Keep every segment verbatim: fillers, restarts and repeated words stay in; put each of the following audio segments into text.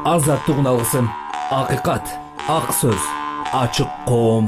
Азаттык алгысым, акыйкат, ак сөз, ачык коом.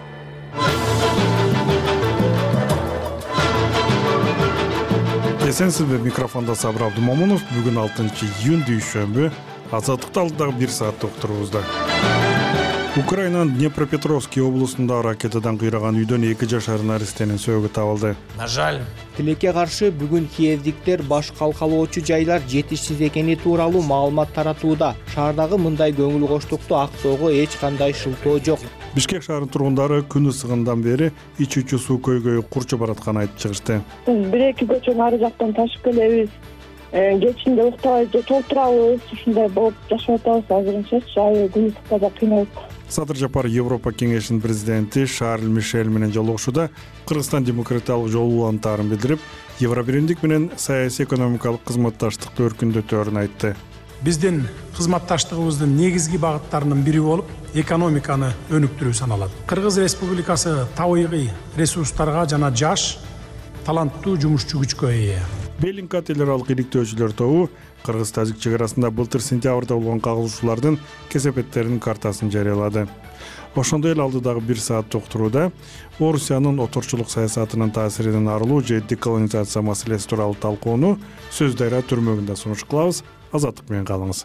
Эсенсизби, микрофонда Сабыр Абдумомунов. Бүгүн алтынчы июнь дүйшөмбү. Азаттыкты алдыдагы бир саат уктурубузда. Украинанын Днепропетровский облусунда ракетадан кыйраган үйдөн эки жашар наристенин сөөгү табылды. На жаль. Тилекке каршы бүгүн киевдиктер баш калкалоочу жайлар жетишсиз экени тууралуу маалымат таратууда. Шаардагы мындай көңүл коштукту актоого эч кандай шылтоо жок. Бишкек шаарынын тургундары күн ысыгындан бери ичүүчү суу көйгөйү курчуп баратканын айтып чыгышты. Бир эки көчөнү ары жактан ташып келебиз. Кечинде уктабай же толтурабыз, ушундай болуп жашап атабыз азырынчачы. Аябай күн ысыкта да кыйналып. Садыр Жапар Европа кеңешинин президенти Шарль Мишель менен жолугушууда Кыргызстан демократиялык жол улантаарын билдирип, Евробиримдик менен саясий экономикалык кызматташтыкты өркүндөтөөрүн айтты. Биздин кызматташтыгыбыздын негизги багыттарынын бири болуп, экономиканы өнүктүрүү саналат. Кыргыз Республикасы табигый ресурстарга жана жаш, таланттуу жумушчу күчкө ээ. Белинка телералык иликтөөчүлөр тобу Кыргыз-Тажик чек арасында былтыр сентябрда болгон кагылышуулардын кесепеттеринин картасын жарыялады. Ошондой эле алдыдагы бир саат уктурууда Орусиянын отурчулук саясатынын таасиринен арылуу же деколонизация маселеси тууралуу талкууну Сөз Дайра түрмөгүндө сунуш кылабыз. Азаттык менен калыңыз.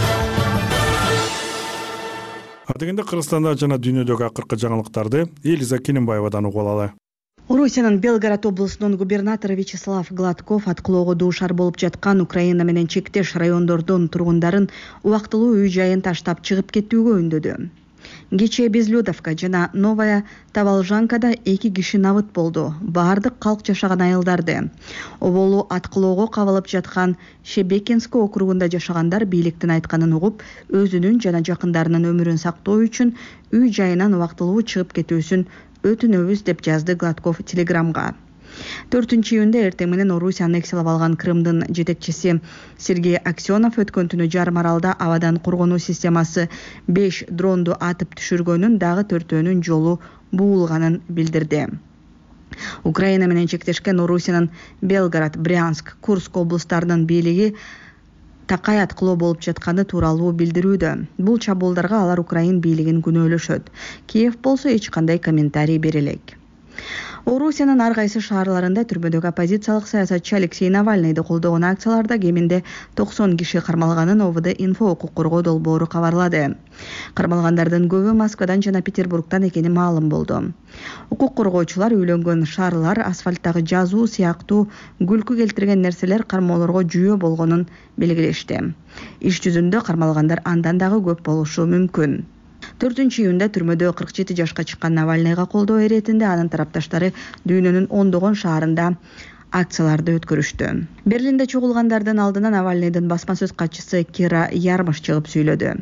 Адегенде Кыргызстанда жана дүйнөдөгү акыркы жаңылыктарды Элиза Кененбаевадан угуп алалы. Орусиянын Белгород облусунун губернатору Вячеслав Гладков аткылоого дуушар болуп жаткан Украина менен чектеш райондордун тургундарын убактылуу үй жайын таштап чыгып кетүүгө үндөдү. Кечээ Безлюдовка жана Новая Таволжанкада эки киши набыт болду. Баардык калк жашаган айылдарды. Оболу аткылоого кабылып жаткан Шебекинский округунда жашагандар бийликтин айтканын угуп, өзүнүн жана жакындарынын өмүрүн сактоо үчүн үй жайынан убактылуу чыгып кетүүсүн өтүнөбүз деп жазды Гладков телеграмга. төртүнчү июнда эртең менен Орусияны экселеп алган Крымдын жетекчиси Сергей Аксенов өткөн түнү жарым аралда абадан коргонуу системасы беш дронду атып түшүргөнүн, дагы төртөөнүн жолу буулганын билдирди. Украина менен чектешкен Орусиянын Белгород, Брянск, Курск облустарынын бийлиги такай аткылоо болуп жатканы тууралуу билдирүүдө. Бул чабуулдарга алар Украин бийлигин күнөөлөшөт. Киев болсо эч кандай комментарий бере элек. Орусиянын ар кайсы шаарларында түрмөдөгү оппозициялык саясатчы Алексей Навальныйды колдогон акцияларда кеминде токсон киши кармалганын О В Д Инфо укук коргоо долбоору кабарлады. Кармалгандардын көбү Москвадан жана Петербургдан экени маалым болду. Укук коргоочулар үйлөнгөн шаарлар, асфальттагы жазуу сыяктуу күлкү келтирген нерселер кармоолорго жүйө болгонун белгилешти. Иш жүзүндө кармалгандар андан дагы көп болушу мүмкүн. төртүнчү июнда түрмөдө кырк жети жашка чыккан Навальныйга колдоо иретинде анын тарапташтары дүйнөнүн ондогон шаарында акцияларды өткөрүштү. Берлинде чогулгандардын алдына Навальныйдын басма сөз катчысы Кира Ярмыш чыгып сүйлөдү.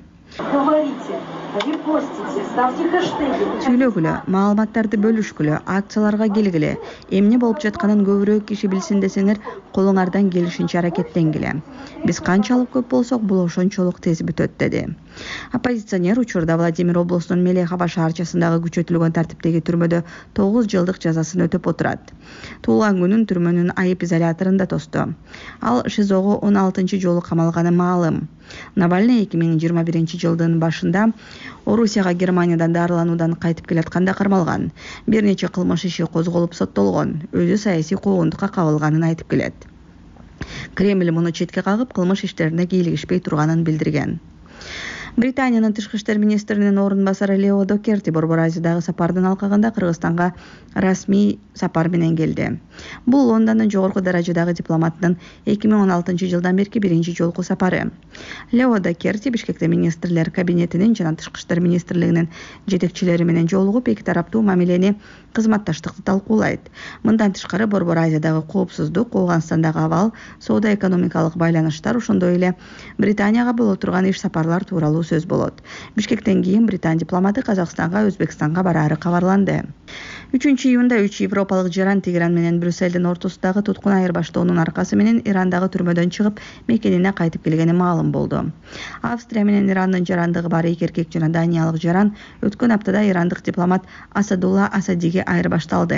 Сүйлөгүлө, маалыматтарды бөлүшкүлө, акцияларга келгиле. Эмне болуп жатканын көбүрөөк киши билсин десеңер, колуңардан келишинче аракеттенгиле. Биз канчалык көп болсок, бул ошончолук тез бүтөт, деди. Оппозиционер учурда Владимир облусунун Мелехова шаарчасындагы күчөтүлгөн тартиптеги түрмөдө тогуз жылдык жазасын өтөп отурат. Туулган күнүн түрмөнүн айып изоляторунда тосту. Ал ШИЗОго он алтынчы жолу камалганы маалым. Навальный эки миң жыйырма биринчи жылдын башында Орусияга Германиядан дарылануудан кайтып келатканда кармалган. Бир нече кылмыш иши козголуп соттолгон. Өзү саясий куугунтукка кабылганын айтып келет. Кремль муну четке кагып, кылмыш иштерине кийлигишпей турганын билдирген. Британиянын тышкы иштер министринин орун басары Лео Докерти Борбор Азиядагы сапардын алкагында Кыргызстанга расмий сапар менен келди. Бул Лондондун жогорку даражадагы дипломатынын эки миң он алтынчы жылдан берки биринчи жолку сапары. Лео Докерти Бишкекте министрлер кабинетинин жана тышкы иштер министрлигинин жетекчилери менен жолугуп, эки тараптуу мамилени, кызматташтыкты талкуулайт. Мындан тышкары Борбор Азиядагы коопсуздук, Ооганстандагы абал, соода-экономикалык байланыштар, ошондой эле Британияга боло турган иш сапарлар тууралуу сөз болот. Бишкектен кийин Британ дипломаты Казакстанга, Өзбекстанга бараары кабарланды. үчүнчү июнда үч европалык жаран Тегеран менен Брюссельдин ортосундагы туткун айырбаштоонун аркасы менен Ирандагы түрмөдөн чыгып, мекенине кайтып келгени маалым болду. Австрия менен Ирандын жарандыгы бар эки эркек жана Даниялык жаран өткөн аптада ирандык дипломат Асадулла Асадиге айырбашталды.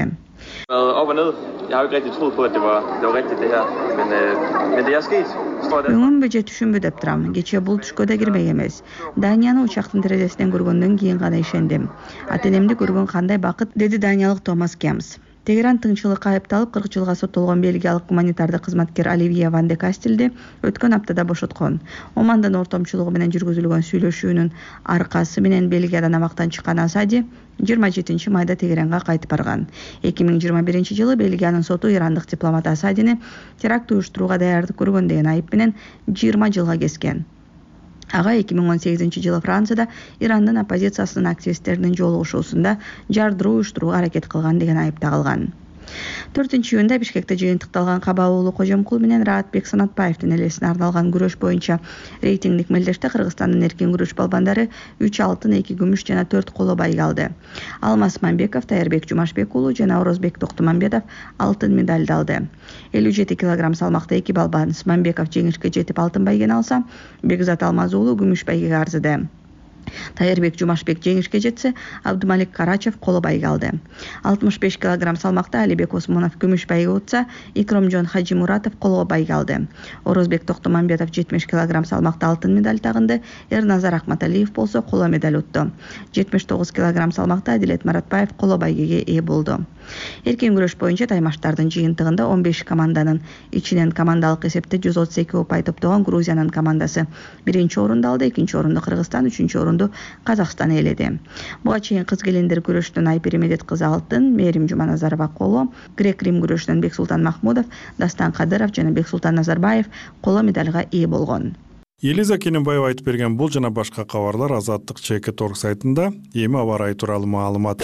Op og ned. Jeg har jo ikke rigtig troet på, at det var, det var rigtigt det her. Men, øh, men det er sket. Өңүнбү же түшүнбү деп турам. Кечээ бул түшкө да кирмек эмес. Данияны учактын терезесинен көргөндөн кийин гана ишендим. Ата энемди көргөн кандай бакыт, деди даниялык Томас Кемс. Тегеран тыңчылыкка айыпталып кырк жылга соттолгон бельгиялык гуманитардык кызматкер Оливье Ван де Кастилди өткөн аптада бошоткон. Омандын ортомчулугу менен жүргүзүлгөн сүйлөшүүнүн аркасы менен Бельгиядан абактан чыккан Асади жыйырма жетинчи майда Тегеранга кайтып барган. эки миң жыйырма биринчи жылы Бельгиянын соту ирандык дипломат Асадини теракт уюштурууга даярдык көргөн деген айып менен жыйырма жылга кескен. Ага эки миң он сегизинчи жылы Францияда Ирандын оппозициясынын активисттеринин жолугушуусунда жардыруу уюштурууга аракет кылган деген айып тагылган. төртүнчү июнда Бишкекте жыйынтыкталган Кабаулу Кожомкул менен Раатбек Санатбаевдин элесине арналган күрөш боюнча рейтингдик мелдеште Кыргызстандын эркин күрөш балбандары үч алтын, эки күмүш жана төрт коло байга алды. Алмаз Мамбеков, Таярбек Жумашбек уулу жана Орозбек Токтомамбетов алтын медальды алды. элүү жети килограмм салмакта эки балбаныс Мамбеков жеңишке жетип алтын байгени алса, Бекзат Алмаз уулу күмүш байгеге арзыды. Таярбек Жумашбек жеңишке жетсе, Абдумалик Карачев коло байга алды. алтымыш беш килограмм салмакта Алибек Осмонов күмүш байга утса, Икромжон Хаджимуратов коло байга алды. Орозбек Токтомамбетов жетимиш килограмм салмакта алтын медаль тагынды, Эрназар Акматалиев болсо коло медаль утту. жетимиш тогуз килограмм салмакта Адилет Маратбаев коло байгеге ээ болду. Эркин күрөш боюнча таймаштардын жыйынтыгында он беш команданын ичинен командалык эсепте жүз отуз эки упай топтогон Грузиянын командасы биринчи орунду алды, экинчи орунду Кыргызстан, үчүнчү орунду Казакстан ээледи. Буга чейин кыз келиндер күрөшүнөн Айпери Медет кызы алтын, Мээрим Жуманазарова коло, грек-рим күрөшүнөн Бексултан Махмудов, Дастан Кадыров жана Бексултан Назарбаев коло медальга ээ болгон. Элиза Кененбаева айтып берген бул жана башка кабарлар Азаттык чекит орг сайтында. Эми аба ырайы тууралуу маалымат.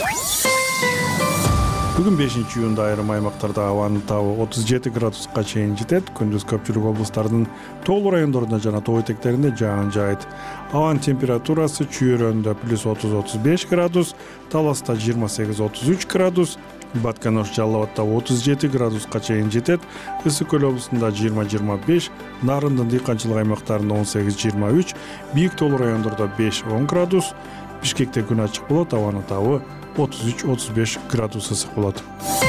Бүгүн бешинчи июнда айрым аймактарда абанын табы отуз жети градуска чейин жетет. Күндүз көпчүлүк облустардын тоолуу райондорунда жана тоо этектеринде жаан жаайт. Абанын температурасы Чүйөрөндө плюс отуз отуз беш градус, Таласта жыйырма сегиз отуз үч градус, Батканош Жалал Абадта отуз жети градуска чейин жетет. Ысык көл облусунда жыйырма жыйырма беш, Нарындын дыйканчылык аймактарында он сегиз жыйырма үч, бийик тоолуу райондордо беш он градус, Бишкекте күн ачык болот, абанын табы отуз үч отуз беш градус ысык болот.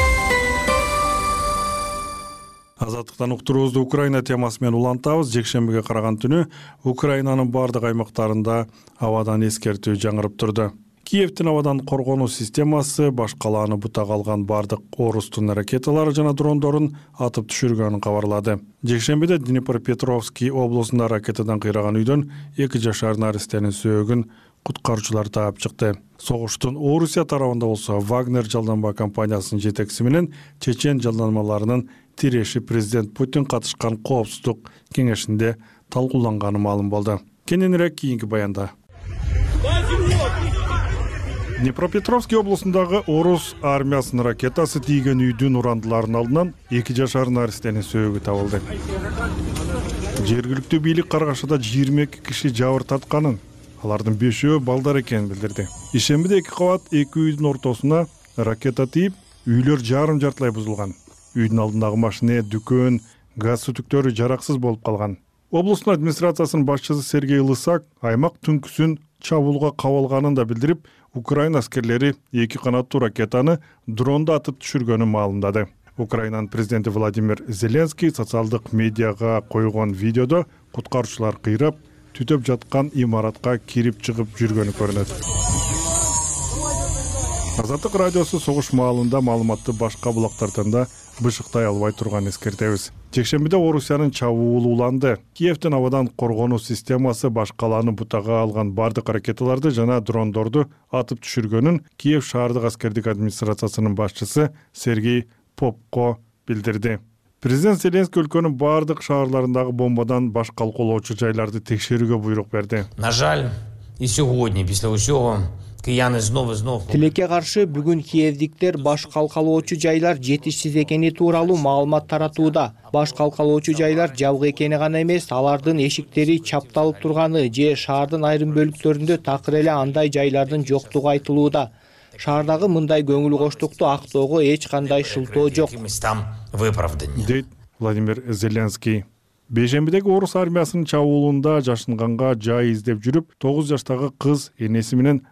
Азаттыктан уктуруубузду Украина темасы менен улантабыз. Жекшембиге караган түнү Украинанын бардык аймактарында абадан эскертүү жаңырып турду. Киевдин абадан коргонуу системасы баш калааны бутага алган бардык орустун ракеталары жана дрондорун атып түшүргөнүн кабарлады. Жекшембиде Днепропетровский облусунда ракетадан кыйраган үйдөн эки жашар наристенин сөөгүн куткаруучулар таап чыкты. Согуштун Орусия тарабында болсо Вагнер жалданма компаниясынын жетекчиси менен чечен жалданмаларынын тиреши президент Путин катышкан коопсуздук кеңешинде талкууланганы маалым болду. Кененирээк кийинки баянда. Днепропетровский облусундагы орус армиясынын ракетасы тийген үйдүн урандыларынын алдынан эки жашар наристенин сөөгү табылды. Жергиликтүү бийлик Каргашада жыйырма эки киши жабыр тартканын, алардын бешөө балдар экенин билдирди. Ишембиде эки кабат эки үйдүн ортосуна ракета тийип, үйлөр жарым жартылай бузулган. Үйдүн алдындагы машина, дүкөн, газ түтүктөрү жараксыз болуп калган. Облустун администрациясынын башчысы Сергей Лысак аймак түнкүсүн чабуулга кабылганын да билдирип, Украина аскерлери эки канаттуу ракетаны дронду атып түшүргөнүн маалымдады. Украинанын президенти Владимир Зеленский социалдык медиага койгон видеодо куткаруучулар кыйрап, түтөп жаткан имаратка кирип чыгып жүргөнү көрүнөт. Азаттык радиосу согуш маалында маалыматты башка булактардан да бышыктай албай турган эскертебиз. Жекшембиде Орусиянын чабуулу уланды. Киевдин абадан коргонуу системасы баш калааны бутага алган бардык ракеталарды жана дрондорду атып түшүргөнүн Киев шаардык аскердик администрациясынын башчысы Сергей Попко билдирди. Президент Зеленский өлкөнүн бардык шаарларындагы бомбадан баш калкалоочу жайларды текшерүүгө буйрук берди. На жаль, и сегодня, після усього, кияны знову знову. Тилекке каршы бүгүн киевдиктер баш калкалоочу жайлар жетишсиз экени тууралуу маалымат таратууда. Баш калкалоочу жайлар жабык экени гана эмес, алардын эшиктери чапталып турганы же шаардын айрым бөлүктөрүндө такыр эле андай жайлардын жоктугу айтылууда. Шаардагы мындай көңүл коштукту актоого эч кандай шылтоо жок, дейт Владимир Зеленский. Бейжембидеги орус армиясынын чабуулунда жашынганга жай издеп жүрүп, тогуз жаштагы кыз энеси менен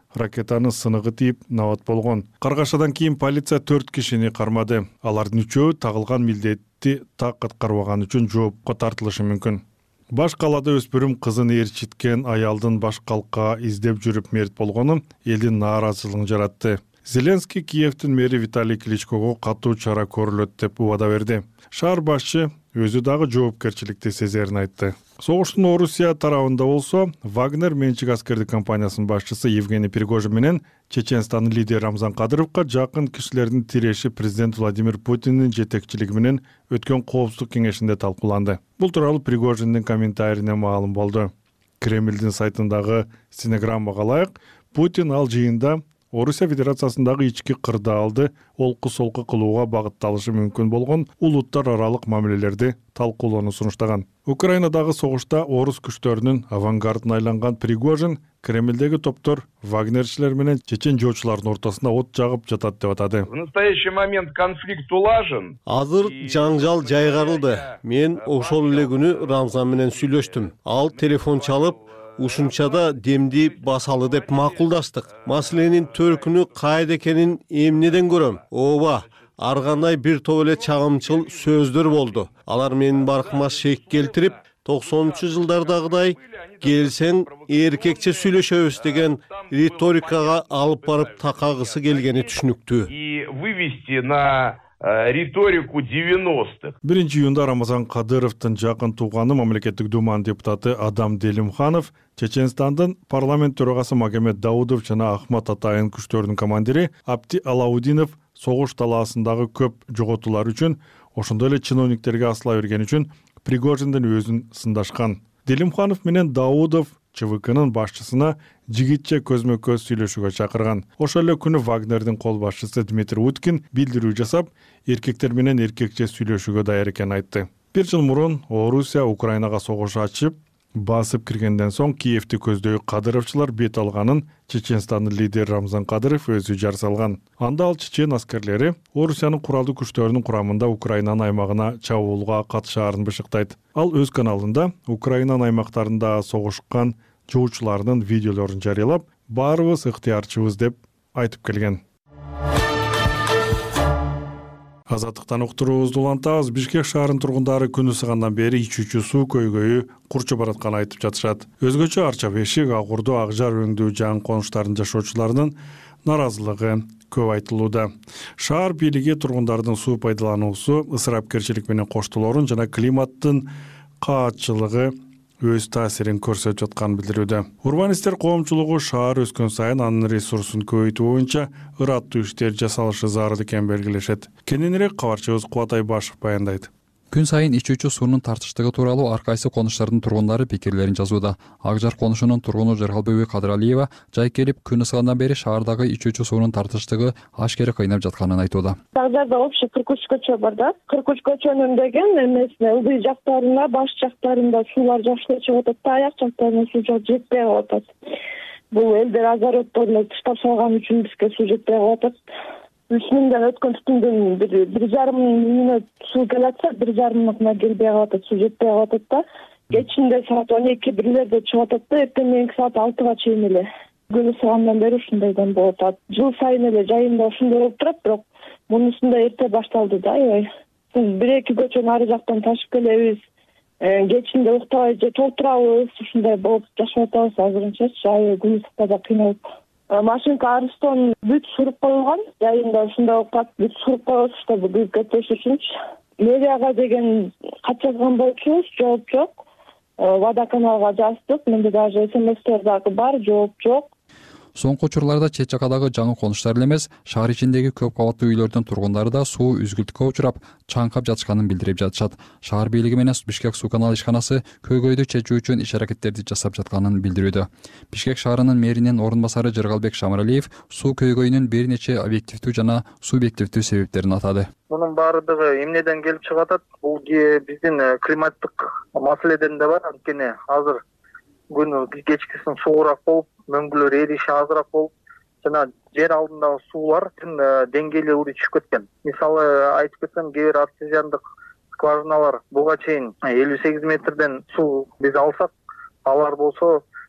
ракетанын сыныгы тийип набат болгон. Каргашадан кийин полиция төрт кишини кармады. Алардын үчөө тагылган милдетти так аткарбаган үчүн жоопко тартылышы мүмкүн. Баш калада өспүрүм кызын ээрчиткен аялдын баш калка издеп жүрүп мерт болгону элдин нааразычылыгын жаратты. Зеленский Киевдин мэри Виталий Кличкого катуу чара көрүлөт деп убада берди. Шаар башчы өзү дагы жоопкерчиликти сезерин айтты. Согуштун Орусия тарабында болсо, Вагнер менчик аскердик компаниясынын башчысы Евгений Пригожин менен Чеченстандын лидери Рамзан Кадыровго жакын кишилердин тиреши президент Владимир Путиндин жетекчилиги менен өткөн коопсуздук кеңешинде талкууланды. Бул тууралуу Пригожиндин комментарийине маалым болду. Кремлдин сайтындагы стенограммага ылайык, Путин ал жыйында Орусия Федерациясындагы ички кырдаалды олку-солку кылууга багытталышы мүмкүн болгон улуттар аралык мамилелерди талкуулоону сунуштаган. Украинадагы согушта орус күчтөрүнүн авангардына айланган Пригожин Кремлдеги топтор вагнерчилер менен чечен жоочулардын ортосуна от жагып жатат деп атады. В настоящий момент конфликт улажен. Азыр жаңжал жайгарылды. Мен ошол эле күнү Рамзан менен сүйлөштүм. Ал телефон чалып, ушунчада демди басалы деп макулдаштык. Маселенин төркүнү кайда экенин эмнеден көрөм? Ооба, ар кандай бир топ эле чагымчыл сөздөр болду. Алар менин баркыма шек келтирип, токсонунчу жылдардагыдай келсең эркекче сүйлөшөбүз деген риторикага алып барып такагысы келгени түшүнүктүү. И вывести на риторику девяностых. биринчи июнда Рамзан Кадыровдун жакын тууганы мамлекеттик думанын депутаты Адам Делимханов Чеченстандын парламент төрагасы Магомед Даудов жана Ахмат Атайын күчтөрүнүн командири Абди Алаудинов согуш талаасындагы көп жоготуулар үчүн, ошондой эле чиновниктерге асыла берген үчүн Пригожиндин өзүн сындашкан. Делимханов менен Даудов ЧВКнын башчысына жигитче көзмө-көз сүйлөшүүгө чакырган. Ошол эле күнү Вагнердин кол башчысы Дмитрий Уткин билдирүү жасап, эркектер менен эркекче сүйлөшүүгө даяр экенин айтты. Бир жыл мурун Орусия Украинага согуш ачып, басып киргенден соң Киевди көздөй Кадыровчулар бет алганын Чеченстандын лидери Рамзан Кадыров өзү жар салган. Анда ал чечен аскерлери Орусиянын куралдуу күчтөрүнүн курамында Украинанын аймагына чабуулга катышаарын бышыктайт. Ал өз каналында Украинанын аймактарында согушкан жоочулардын видеолорун жарыялап, баарыбыз ыктыярчыбыз деп айтып келген. Азаттыктан уктуруубузду улантабыз. Бишкек шаарынын тургундары күн ысыгандан бери ичүүчү суу көйгөйү курчуп баратканын айтып жатышат. Өзгөчө Арча Бешик, Акурду, Акжар өңдүү жаңы конуштардын жашоочуларынын наразылыгы көп айтылууда. Шаар бийлиги тургундардын суу пайдалануусу, ысырапкерчилик менен коштолорун жана климаттын каатчылыгы өз таасирин көрсөтүп жатканын билдирүүдө. Урбанисттер коомчулугу шаар өскөн сайын анын ресурсун көбөйтүү боюнча ыраттуу иштер жасалышы зарыл экенин белгилешет. Кененирээк кабарчыбыз Кубат Айбашев баяндайт. Күн сайын ичүүчү суунун тартыштыгы тууралуу ар кайсы конуштардын тургундары пикирлерин жазууда. Акжар конушунун тургуну Жаргалбүбү Кадыралиева жай келип күн ысыгандан бери шаардагы ичүүчү суунун тартыштыгы ашкере кыйнап жатканын айтууда. Акжарда общий кырк үч көчө бар да. кырк үч көчөнүн деген эмесине ылдый жактарына, баш жактарында суулар жакшы чыгып атат, аяк жактарына суу жетпей калып атат. Бул элдер огороддорун таштап салган үчүн бизге суу жетпей калып атат. Үчүндөн өткөн түтүндөн бир бир жарым мүнөт суу келатса, бир жарым мүнөтүнө келбей калып атат, суу жетпей калып атат да. Кечинде саат он эки бирлерде чыгып атат да, эртең мененки саат алтыга чейин эле. Күн ысыгандан бери ушундайдан болуп атат. Жыл сайын эле жайында ушундай болуп турат, бирок мунусунда эрте башталды да, аябай. Биз бир эки көчөнү ары жактан ташып келебиз. Кечинде уктабай же толтурабыз, ушундай болуп жашап атабыз азырынчачы, аябай күн ысыкта да кыйналып. Машинка арыстон бүт суруп коюлган, жайында ушундай болуп калат, бүт суруп коебуз, чтобы күйүп кетпеш үчүнчү. Мэрияга деген кат жазган болчубуз, жооп жок. Водоканалга жаздык, менде даже смстер дагы бар, жооп жок. Соңку учурларда чет жакадагы жаңы конуштар эле эмес, шаар ичиндеги көп кабаттуу үйлөрдүн тургундары да суу үзгүлтүккө учурап, чаңкап жатышканын билдирип жатышат. Шаар бийлиги менен Бишкек суу канал ишканасы көйгөйдү чечүү үчүн иш аракеттерди жасап жатканын билдирүүдө. Бишкек шаарынын мэринин орун басары Жаргалбек Шамаралиев суу көйгөйүнүн бир нече объективдүү жана субъективдүү себептерин атады. Мунун баардыгы эмнеден келип чыгып атат? Бул биздин климаттык маселеден да бар. Анткени азыр күнү кечкисин суугураак болуп, мөңгүлөр эриши азыраак болуп, жана жер алдындагы суулар деңгээли ури түшүп кеткен. Мисалы айтып кетсем, кээ бир артезиандык скважиналар буга чейин элүү сегиз метрден суу биз алсак, алар болсо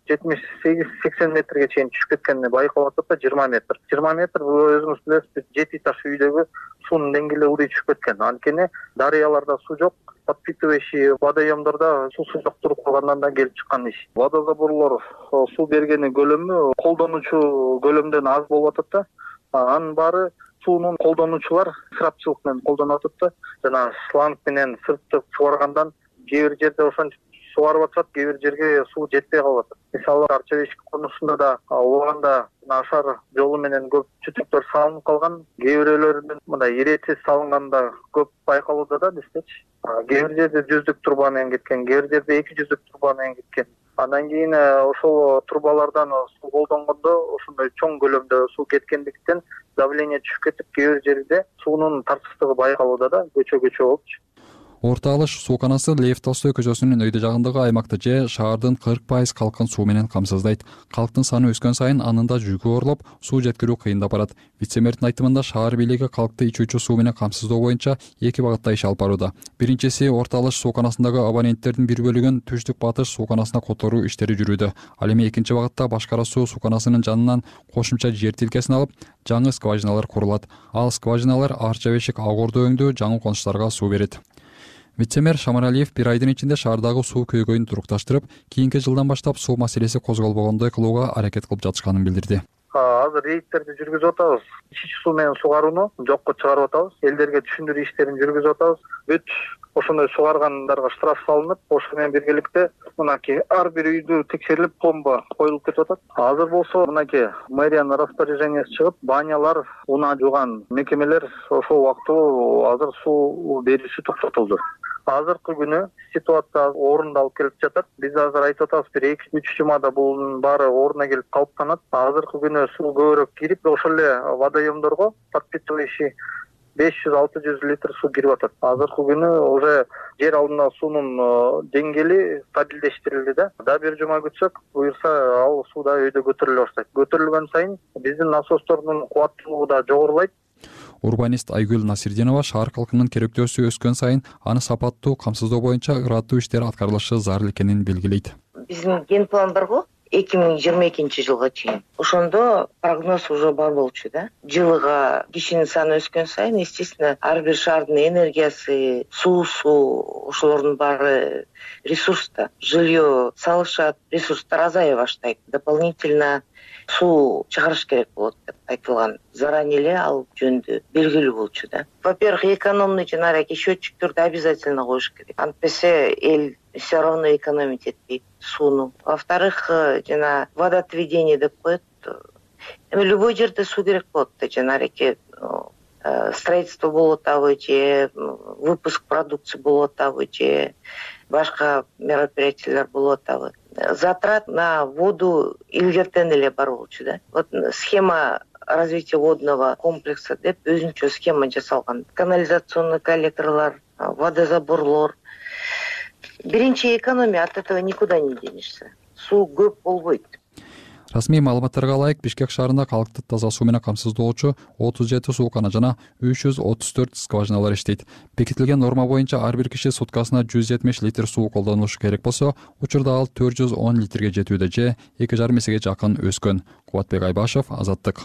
жетимиш сегиз сексен метрге чейин түшүп кеткени байкалып атат да. жыйырма метр жыйырма метр бул өзүңүз билесиз, жети этаж үйдөгү суунун деңгээли ылдый түшүп кеткен. Анткени дарыяларда суу жок, подпитывающий водоемдордо суусу жок туруп калгандан да келип чыккан иш. Водозаборлор суу бергени көлөмү колдонуучу көлөмдөн аз болуп атат да. Анын баары суунун колдонуучулар ысырапчылык менен колдонуп атат да. Жана шланг менен сыртып сугаргандан кээ бир жерде ошончо сугарып атышат, кээ бир жерге суу жетпей калып атат. Мисалы Арча бешик конусунда да убагында ашар жолу менен көп чүтүктөр салынып калган, кээ бирөөлөрүнүн мындай иретсиз салынганда көп байкалууда да бизчечи. Кээ бир жерде жүздүк труба менен кеткен, кээ бир жерде эки жүздүк труба менен кеткен. Андан кийин ошол трубалардан суу колдонгондо ошондой чоң көлөмдө суу кеткендиктен давление түшүп кетип, кээ бир жерде суунун тарсыздыгы байкалууда да, көчө көчө болупчу. Орто Алыш сууканасы Лев Толстой көчөсүнүн өйдө жагындагы аймакты же шаардын кырк пайыз калкын суу менен камсыздайт. Калктын саны өскөн сайын анын да жүгү орулуп, суу жеткирүү кыйындап барат. Вице-мэрдин айтымында шаар бийлиги калкты ичүүчү суу менен камсыздоо боюнча эки багытта иш алып барууда. Биринчиси Орто Алыш сууканасындагы абоненттердин бир бөлүгүн Түштүк Батыш сууканасына которуу иштери жүрүүдө. Ал эми экинчи багытта Башкара суу сууканасынын жанынан кошумча жер тилкесин алып, жаңы скважиналар курулат. Ал скважиналар Арча бешик ак ордо өңдүү жаңы конуштарга суу берет. Вице-мэр Шамаралиев бир айдын ичинде шаардагы суу көйгөйүн турукташтырып, кийинки жылдан баштап суу маселеси козголбогондой кылууга аракет кылып жатышканын билдирди. Азыр рейдтерди жүргүзүп атабыз. Ички суу менен сугарууну жокко чыгарып атабыз. Элдерге түшүндүрүү иштерин жүргүзүп атабыз. Бүт ошондой сугаргандарга штраф салынып, ошо менен биргеликте мынакей ар бир үйдү текшерилип, пломба коюлуп кетип атат. Азыр болсо мынакей мэриянын распоряжениясы чыгып, банялар, унаа жууган мекемелер ошол убактылуу азыр суу берүүсү токтотулду. Азыркы күнү ситуация орунда алып келип жатат. Биз азыр айтып атабыз, бир эки үч жумада бунун баары ордуна келип калыптанат. Азыркы күнү суу көбүрөөк кирип, ошол эле водоемдорго подпитывающий беш жүз алты жүз литр суу кирип атат. Азыркы күнү уже жер алдындагы суунун деңгээли стабилдештирилди да. Да бир жума күтсөк, буюрса ал суу да өйдө көтөрүлө баштайт. Көтөрүлгөн сайын биздин насостордун кубаттуулугу да жогорулайт. Урбанист Айгүл Насирдинова шаар калкынын керектөөсү өскөн сайын аны сапаттуу камсыздоо боюнча ыраттуу иштер аткарылышы зарыл экенин белгилейт. Биздин ген план барго эки миң жыйырма экинчи жылга чейин. Ошондо прогноз уже бар болчу да. Жылыга кишинин саны өскөн сайын, естественно, ар бир шаардын энергиясы, суусу, ошолордун баары ресурс да. Жилье салышат, ресурстар азая баштайт. Дополнительно суу чыгарыш керек болот деп айтылган. Заранее эле ал жөнүндө белгилүү болчу да. Во-первых, экономный жанагы счетчиктерди обязательно коюш керек. Антпесе эл все равно экономить этпейт сууну. Во-вторых, жана водоотведение деп коет. Эми любой жерде суу керек болот да, жанагы строительство болуп атабы же выпуск продукции болуп атабы же башка мероприятиялар болуп атабы. Затрат на воду илгертен эле бар болчу да. Вот схема развития водного комплекса деп өзүнчө схема жасалган. Канализационный коллекторлор, водозаборлор. Биринчи экономия, от этого никуда не денешься. Суу көп болбойт. Расмий маалыматтарга ылайык, Бишкек шаарында калкты таза суу менен камсыздоочу отуз жети суукана жана үч жүз отуз төрт скважиналар иштейт. Бекитилген норма боюнча ар бир киши суткасына жүз жетимиш литр суу колдонушу керек болсо, учурда ал төрт жүз он литрге жетүүдө же эки жарым эсеге жакын өскөн. Кубатбек Айбашев, Азаттык.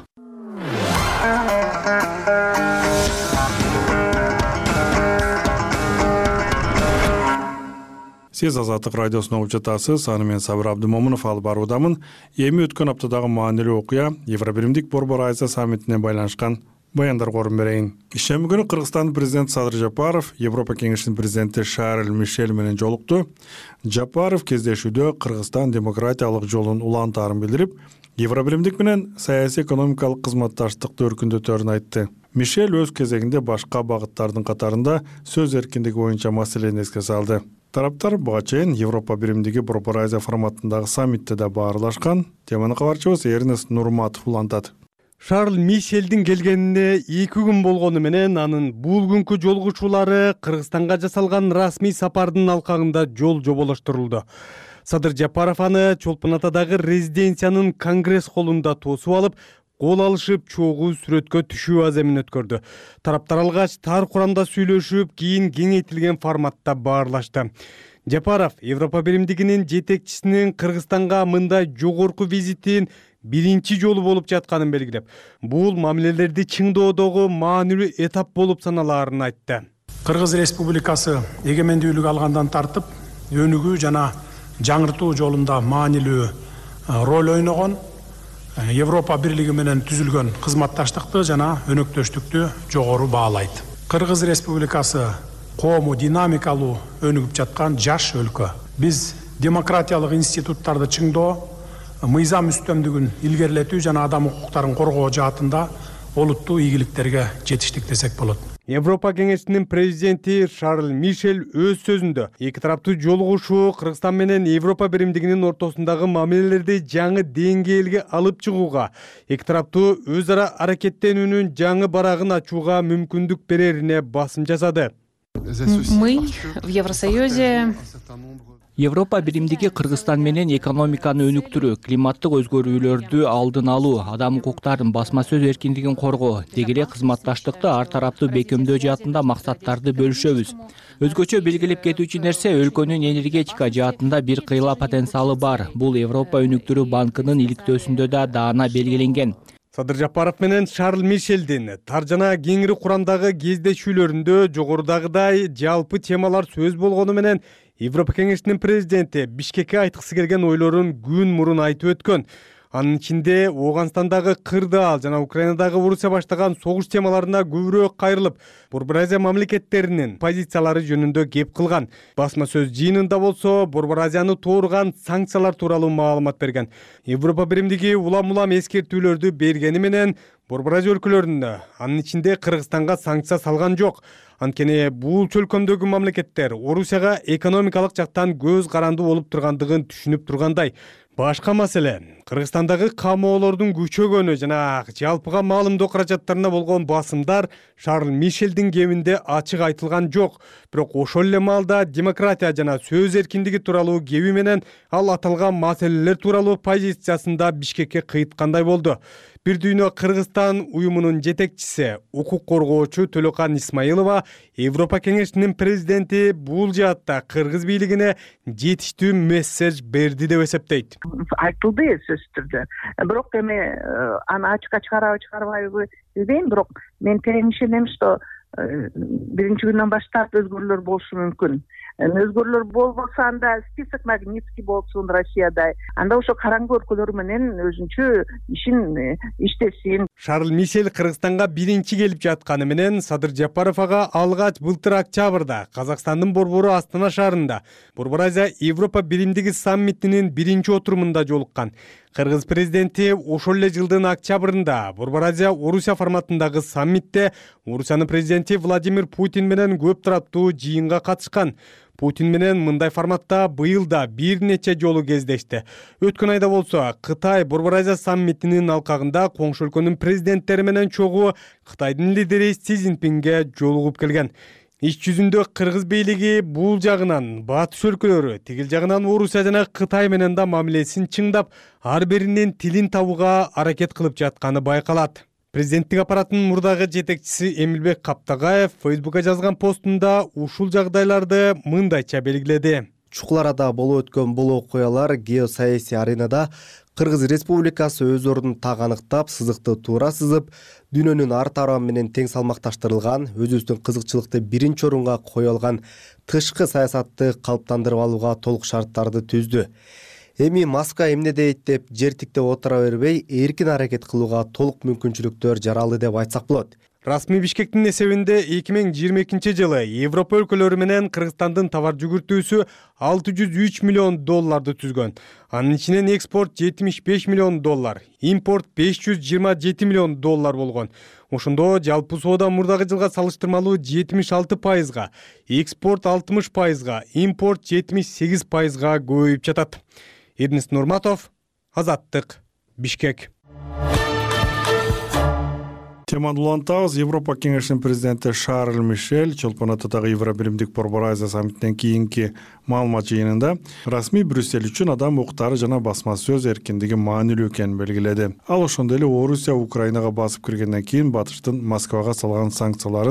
Сиз Азаттык радиосун угуп жатасыз. Аны мен Сабыр Абдымомунов алып баруудамын. Эми өткөн аптадагы маанилүү окуя Евробиримдик Борбор Азия саммитине байланышкан баяндар корун берейин. Ишемби күнү Кыргызстандын президенти Садыр Жапаров Европа кеңешинин президенти Шарль Мишель менен жолукту. Жапаров кездешүүдө Кыргызстан демократиялык жолун улантаарын билдирип, Евробиримдик менен саясий экономикалык кызматташтыкты өркүндөтөөрүн айтты. Мишель өз кезегинде башка багыттардын катарында сөз эркиндиги боюнча маселени эске салды. Тараптар буга чейин Европа биримдиги Борбор Азия форматындагы саммитте да баарлашкан. Теманы кабарчыбыз Эрнест Нурматов улантат. Шарль Мишелдин келгенине эки күн болгону менен анын бул күнкү жолугушуулары Кыргызстанга жасалган расмий сапардын алкагында жол жоболоштурулду. Садыр Жапаров аны Чолпон Атадагы резиденциянын конгресс холлунда тосуп алып, кол алышып чогуу сүрөткө түшүү аземин өткөрдү. Тараптар алгач тар курамда сүйлөшүп, кийин кеңейтилген форматта баарлашты. Жапаров Европа биримдигинин жетекчисинин Кыргызстанга мындай жогорку визитин биринчи жолу болуп жатканын белгилеп, бул мамилелерди чыңдоодогу маанилүү этап болуп саналаарын айтты. Кыргыз Республикасы эгемендүүлүк алгандан тартып, өнүгүү жана жаңыртуу жолунда маанилүү роль ойногон, Европа бирлиги менен түзүлгөн кызматташтыкты жана өнөктөштүктү жогору баалайт. Кыргыз Республикасы коому динамикалуу өнүгүп жаткан жаш өлкө. Биз демократиялык институттарды чыңдоо, мыйзам үстөмдүгүн илгерилетүү жана адам укуктарын коргоо жаатында олуттуу ийгиликтерге жетиштик десек болот. Европа кеңешинин президенти Шарль Мишель өз сөзүндө эки тараптуу жолугушуу Кыргызстан менен Европа биримдигинин ортосундагы мамилелерди жаңы деңгээлге алып чыгууга, эки тараптуу өз ара аракеттенүүнүн жаңы барагын ачууга мүмкүндүк берерине басым жасады. Мы в Евросоюзе Европа биримдиги Кыргызстан менен экономиканы өнүктүрүү, климаттык өзгөрүүлөрдү алдын алуу, адам укуктарын, басма сөз эркиндигин коргоо, деги эле кызматташтыкты ар тараптуу бекемдөө жаатында максаттарды бөлүшөбүз. Өзгөчө белгилеп кетүүчү нерсе өлкөнүн энергетика жаатында бир кыйла потенциалы бар. Бул Европа өнүктүрүү банкынын иликтөөсүндө да даана белгиленген. Садыр Жапаров менен Шарль Мишелдин тар жана кеңири курамдагы кездешүүлөрүндө жогорудагыдай жалпы темалар сөз болгону менен Европа кеңешинин президенти Бишкекке айткысы келген ойлорун күн мурун айтып өткөн. Анын ичинде Ооганстандагы кырдаал жана Украинадагы Орусия баштаган согуш темаларына көбүрөөк кайрылып, Борбор Азия мамлекеттеринин позициялары жөнүндө кеп кылган. Басма сөз жыйынында болсо, Борбор Азияны тууруган санкциялар тууралуу маалымат берген. Европа биримдиги улам-улам эскертүүлөрдү бергени менен Борбор Азия өлкөлөрүнө, анын ичинде Кыргызстанга санкция салган жок. Анткени бул чөлкөмдөгү мамлекеттер Орусияга экономикалык жактан көз карандуу болуп тургандыгын түшүнүп тургандай. Башка маселе Кыргызстандагы камоолордун күчөгөнү жана жалпыга маалымдоо каражаттарына болгон басымдар Шарль Мишелдин кебинде ачык айтылган жок. Бирок ошол эле маалда демократия жана сөз эркиндиги тууралуу кеби менен ал аталган маселелер тууралуу позициясында Бишкекке кыйткандай болду. Бир дүйнө Кыргызстан уюмунун жетекчиси, укук коргоочу Төлөкан Исмаилова Европа кеңешинин президенти бул жаатта Кыргыз бийлигине жетиштүү месседж берди деп эсептейт. Айтылды сөзсүз түрдө. Бирок эми аны ачыкка чыгарабы чыгарбайбы билбейм, бирок мен терең ишенем, что биринчи күндөн баштап өзгөрүүлөр болушу мүмкүн. Өзгөрүүлөр болбосо анда список Магнитский болсун Россияда. Анда ошо караңгы өлкөлөр менен өзүнчө ишин иштесин. Шарль Мишель Кыргызстанга биринчи келип жатканы менен Садыр Жапаров ага алгач былтыр октябрда Казакстандын борбору Астана шаарында Борбор Азия Европа биримдиги саммитинин биринчи отурумунда жолуккан. Кыргыз президенти ошол эле жылдын октябрында Борбор Азия Орусия форматындагы саммитте Орусиянын президенти Владимир Путин менен көп тараптуу жыйынга катышкан. Путин менен мындай форматта быйыл да бир нече жолу кездешти. Өткөн айда болсо Кытай Борбор Азия саммитинин алкагында коңшу өлкөнүн президенттери менен чогуу Кытайдын лидери Си Цзиньпинге жолугуп келген. Иш жүзүндө Кыргыз бийлиги бул жагынан батыш өлкөлөрү, тигил жагынан Орусия жана Кытай менен да мамилесин чыңдап, ар биринин тилин табууга аракет кылып жатканы байкалат. Президенттик аппараттын мурдагы жетекчиси Эмилбек Каптагаев Фейсбукка жазган постунда ушул жагдайларды мындайча белгиледи. Чукул арада болуп өткөн бул окуялар геосаясий аренада Кыргыз Республикасы өз ордун так аныктап, сызыкты туура сызып, дүйнөнүн ар тарабы менен тең салмакташтырылган, өзүбүздүн кызыкчылыкты биринчи орунга кое алган тышкы саясатты калыптандырып алууга толук шарттарды түздү. Эми Москва эмне дейт деп жертикте отура бербей, эркин аракет кылууга толук мүмкүнчүлүктөр жаралды деп айтсак болот. Расмий Бишкектин эсебинде эки миң жыйырма экинчи жылы Европа өлкөлөрү менен Кыргызстандын товар жүгүртүүсү алты жүз үч миллион долларды түзгөн. Анын ичинен экспорт жетимиш беш миллион доллар, импорт беш жүз жыйырма жети миллион доллар болгон. Ошондо жалпы соода мурдагы жылга салыштырмалуу жетимиш алты пайызга, экспорт алтымыш пайызга, импорт жетимиш сегиз пайызга көбөйүп жатат. Эрнест Нурматов, Азаттык, Бишкек. Теманы улантабыз. Европа кеңешинин президенти Шарль Мишель чолпон атадагы Евро биримдик Борбор Азия саммитинен кийинки маалымат жыйынында расмий Брюссель үчүн адам укуктары жана басма сөз эркиндиги маанилүү экенин белгиледи. Ал ошондой эле Орусия Украинага басып киргенден кийин батыштын Москвага салган санкцияларын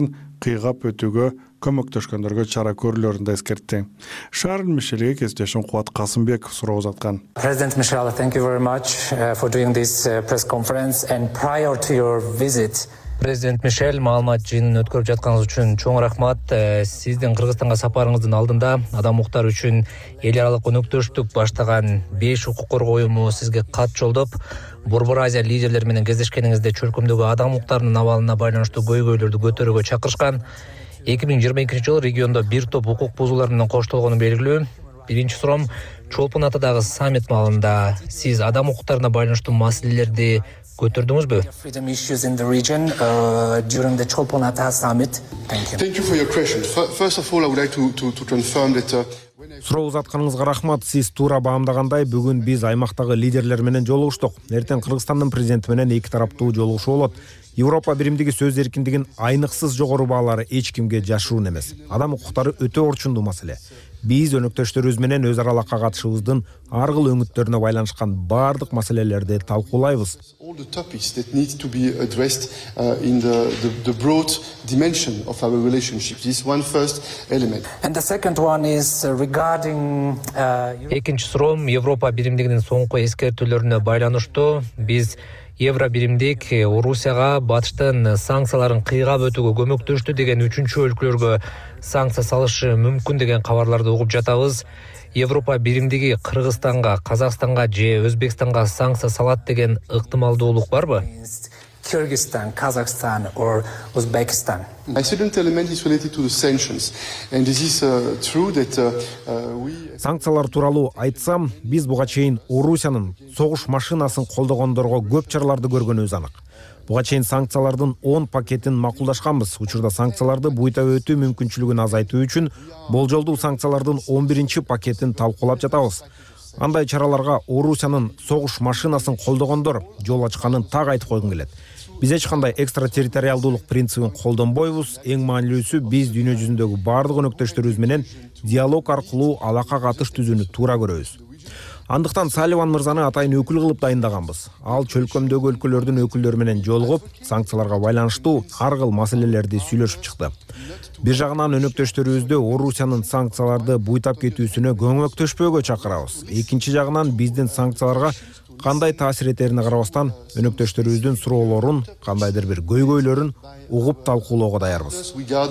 кыйгап өтүүгө көмөктөшкөндөргө чара көрүлөрүн да эскертти. Шарль Мишелге кесиптешим Кубат Касымбеков суроо узаткан. President Michel, thank you very much for doing this press conference and prior to your visit. Президент Мишель, маалымат жыйынын өткөрүп жатканыңыз үчүн чоң рахмат. Сиздин Кыргызстанга сапарыңыздын алдында адам укуктары үчүн эл аралык өнөктөштүк баштаган беш укук коргоо уюму сизге кат жолдоп, Борбор Азия лидерлери менен кездешкениңизде чөлкөмдөгү адам укуктарынын абалына байланыштуу көйгөйлөрдү көтөрүүгө чакырышкан. эки миң жыйырма экинчи жылы региондо бир топ укук бузуулар менен коштолгону белгилүү. Биринчи суроом, Чолпон Атадагы саммит маалында сиз адам укуктарына байланыштуу маселелерди көтөрдүңүзбү? Freedom issues in the region uh, during the Cholpon Ata summit. Thank you. Thank you for your question. First of all, I would like to to, to confirm that uh, Суроо узатканыңызга рахмат. Сиз туура баамдагандай, бүгүн биз аймактагы лидерлер менен жолугуштук. Эртең Кыргызстандын президенти менен эки тараптуу жолугушуу болот. Европа биримдиги сөз эркиндигин айныксыз жогору баалары эч кимге жашыруун эмес. Адам укуктары өтө орчундуу маселе. Биз өнөктөштөрүбүз менен өз аралыкка катышуубуздун ар кыл өңүттөрүнө байланышкан баардык маселелерди талкуулайбыз. All the topics that need to be addressed uh, in the, the the broad dimension of our relationship. This is one first element. And the second one is regarding uh, Экинчи суроом Европа биримдигинин соңку эскертүүлөрүнө байланыштуу. Биз Евро биримдик Орусияга батыштын санкцияларын кыйгап өтүүгө көмөктөштү деген үчүнчү өлкөлөргө санкция салышы мүмкүн деген кабарларды угуп жатабыз. Европа биримдиги Кыргызстанга, Казакстанга же Өзбекстанга санкция салат деген ыктымалдуулук барбы? Kyrgyzstan, Kazakhstan or Uzbekistan. My second element is related to the sanctions, and this is uh, true that uh, uh, we. Санкциялар тууралуу айтсам, биз буга чейин Орусиянын согуш машинасын колдогондорго көп чараларды көргөнүбүз анык. Буга чейин санкциялардын он пакетин макулдашканбыз. Учурда санкцияларды буйта өтүү мүмкүнчүлүгүн азайтуу үчүн болжолдуу санкциялардын он биринчи пакетин талкуулап жатабыз. Андай чараларга Орусиянын согуш машинасын колдогондор жол ачканын так айтып койгум келет. Биз эч кандай экстратерриториалдуулук принцибин колдонбойбуз. Эң маанилүүсү биз дүйнө жүзүндөгү бардык өнөктөштөрүбүз менен диалог аркылуу алака катыш түзүүнү туура көрөбүз. Андыктан Салливан мырзаны атайын өкүл кылып дайындаганбыз. Ал чөлкөмдөгү өлкөлөрдүн өкүлдөрү менен жолугуп, санкцияларга байланыштуу ар кыл маселелерди сүйлөшүп чыкты. Бир жагынан өнөктөштөрүбүздү Орусиянын санкцияларды буйтап кетүүсүнө көмөктөшпөөгө чакырабыз. Экинчи жагынан биздин санкцияларга кандай таасир этерине карабастан өнөктөштөрүбүздүн суроолорун, кандайдыр бир көйгөйлөрүн угуп талкуулоого даярбыз.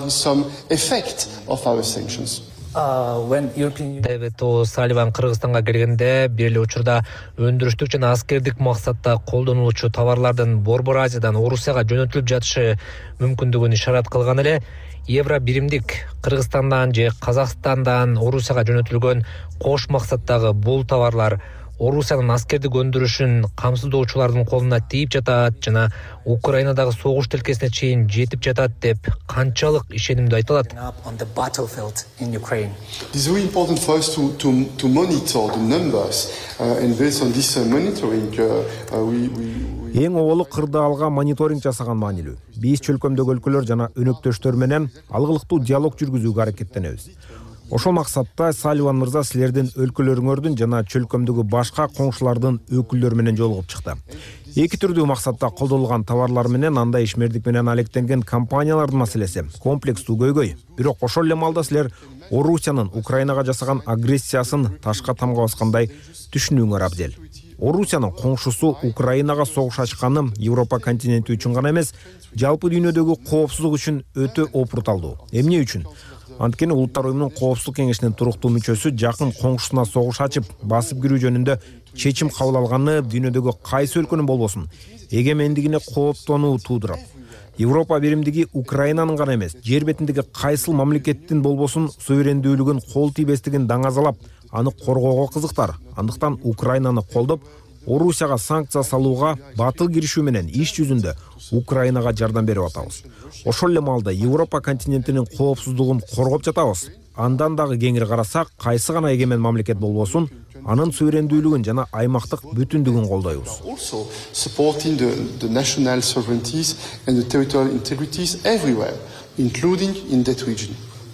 Дэвид Салливан Кыргызстанга келгенде бир эле учурда өндүрүштүк жана аскердик максатта колдонулуучу товарлардын Борбор Азиядан Орусияга жөнөтүлүп жатышы мүмкүндүгүн ишарат кылган эле. Евро биримдик Кыргызстандан же Казакстандан Орусияга жөнөтүлгөн кош максаттагы бул товарлар Орусиянын аскердик өндүрүшүн камсыздоочулардын колуна тийип жатат жана Украинадагы согуш тилкесине чейин жетип жатат деп канчалык ишенимдүү айтылат? It is very important for us to to to monitor the numbers uh, and based on this uh, monitoring uh, uh, we we Эң оболу кырдаалга мониторинг жасаган маанилүү. Биз чөлкөмдөгү өлкөлөр жана өнөктөштөр менен алгылыктуу диалог жүргүзүүгө аракеттенебиз. Ошол максатта Салливан мырза силердин өлкөлөрүңөрдүн жана чөлкөмдөгү башка коңшулардын өкүлдөрү менен жолугуп чыкты. Эки түрдүү максатта колдонулган товарлар менен андай ишмердик менен алектенген компаниялардын маселеси комплекстүү көйгөй. Бирок ошол эле маалда силер Орусиянын Украинага жасаган агрессиясын ташка тамга баскандай түшүнүүңөр абдел. Орусиянын коңшусу Украинага согуш ачканы Европа континенти үчүн гана эмес, жалпы дүйнөдөгү коопсуздук үчүн өтө опурталдуу. Эмне үчүн? Анткени Улуттар уюмунун коопсуздук кеңешинин туруктуу мүчөсү жакын коңшусуна согуш ачып, басып кирүү жөнүндө чечим кабыл алганы дүйнөдөгү кайсы өлкөнүн болбосун эгемендигине кооптонуу туудурат. Европа биримдиги Украинанын гана эмес, жер бетиндеги кайсыл мамлекеттин болбосун суверендүүлүгүн кол тийбестигин даңазалап, аны коргоого кызыктар. Андыктан Украинаны колдоп, Орусияга санкция салууга батыл киришүү менен иш жүзүндө Украинага жардам берип атабыз. Ошол эле маалда Европа континентинин коопсуздугун коргоп жатабыз. Андан дагы кеңири карасак, кайсы гана эгемен мамлекет болбосун, анын суверендүүлүгүн жана аймактык бүтүндүгүн колдойбуз. Also supporting the the national sovereignties and the territorial integrities everywhere, including in that region.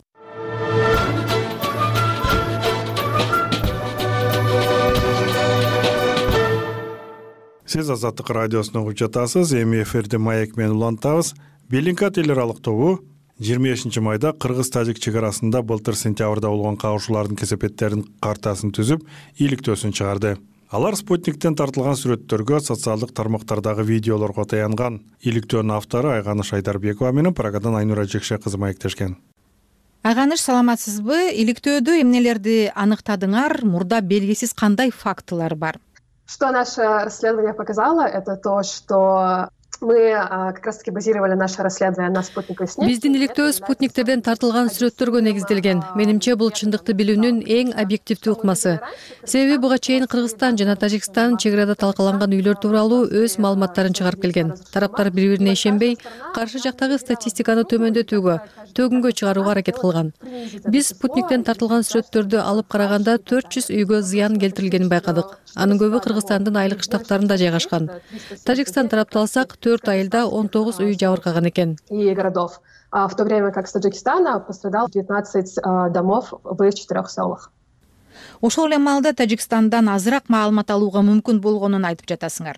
Сиз Азаттык радиосуна угуп жатасыз. Эми эфирде Маек менен улантабыз. Белинка теле аралык тобу жыйырма бешинчи майда кыргыз-тажик чек арасында былтыр сентябрда болгон кагышуулардын кесепеттеринин картасын түзүп, иликтөөсүн чыгарды. Алар спутниктен тартылган сүрөттөргө, социалдык тармактардагы видеолорго таянган. Иликтөөнүн автору Айганыш Айдарбекова менен Прагадан Айнура Жекше кызы маектешкен. Айганыш, саламатсызбы? Иликтөөдө эмнелерди аныктадыңар? Мурда белгисиз кандай фактылар бар? Что наше расследование показало, это то, что мы как раз-таки базировали наше расследование на спутниковой снимке. Биздин иликтөө спутниктерден тартылган сүрөттөргө негизделген. Менимче бул чындыкты билүүнүн эң объективдүү ыкмасы. Себеби буга чейин Кыргызстан жана Тажикстан чек арада талкаланган үйлөр тууралуу өз маалыматтарын чыгарып келген. Тараптар бири-бирине ишенбей, каршы жактагы статистиканы төмөндөтүүгө, төгүнгө чыгарууга аракет кылган. Биз спутниктен тартылган сүрөттөрдү алып караганда төрт жүз үйгө зыян келтирилгенин байкадык. Анын көбү Кыргызстандын айылык штаттарында жайгашкан. Тажикстан тарапты алсак, төрт айылда он тогуз үй жабыркаган экен. И городов. В то время как с Таджикистана пострадало девятнадцать домов в четырех селах. Ошол эле маалда Тажикстандан азыраак маалымат алууга мүмкүн болгонун айтып жатасыңар.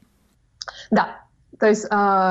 Да. То есть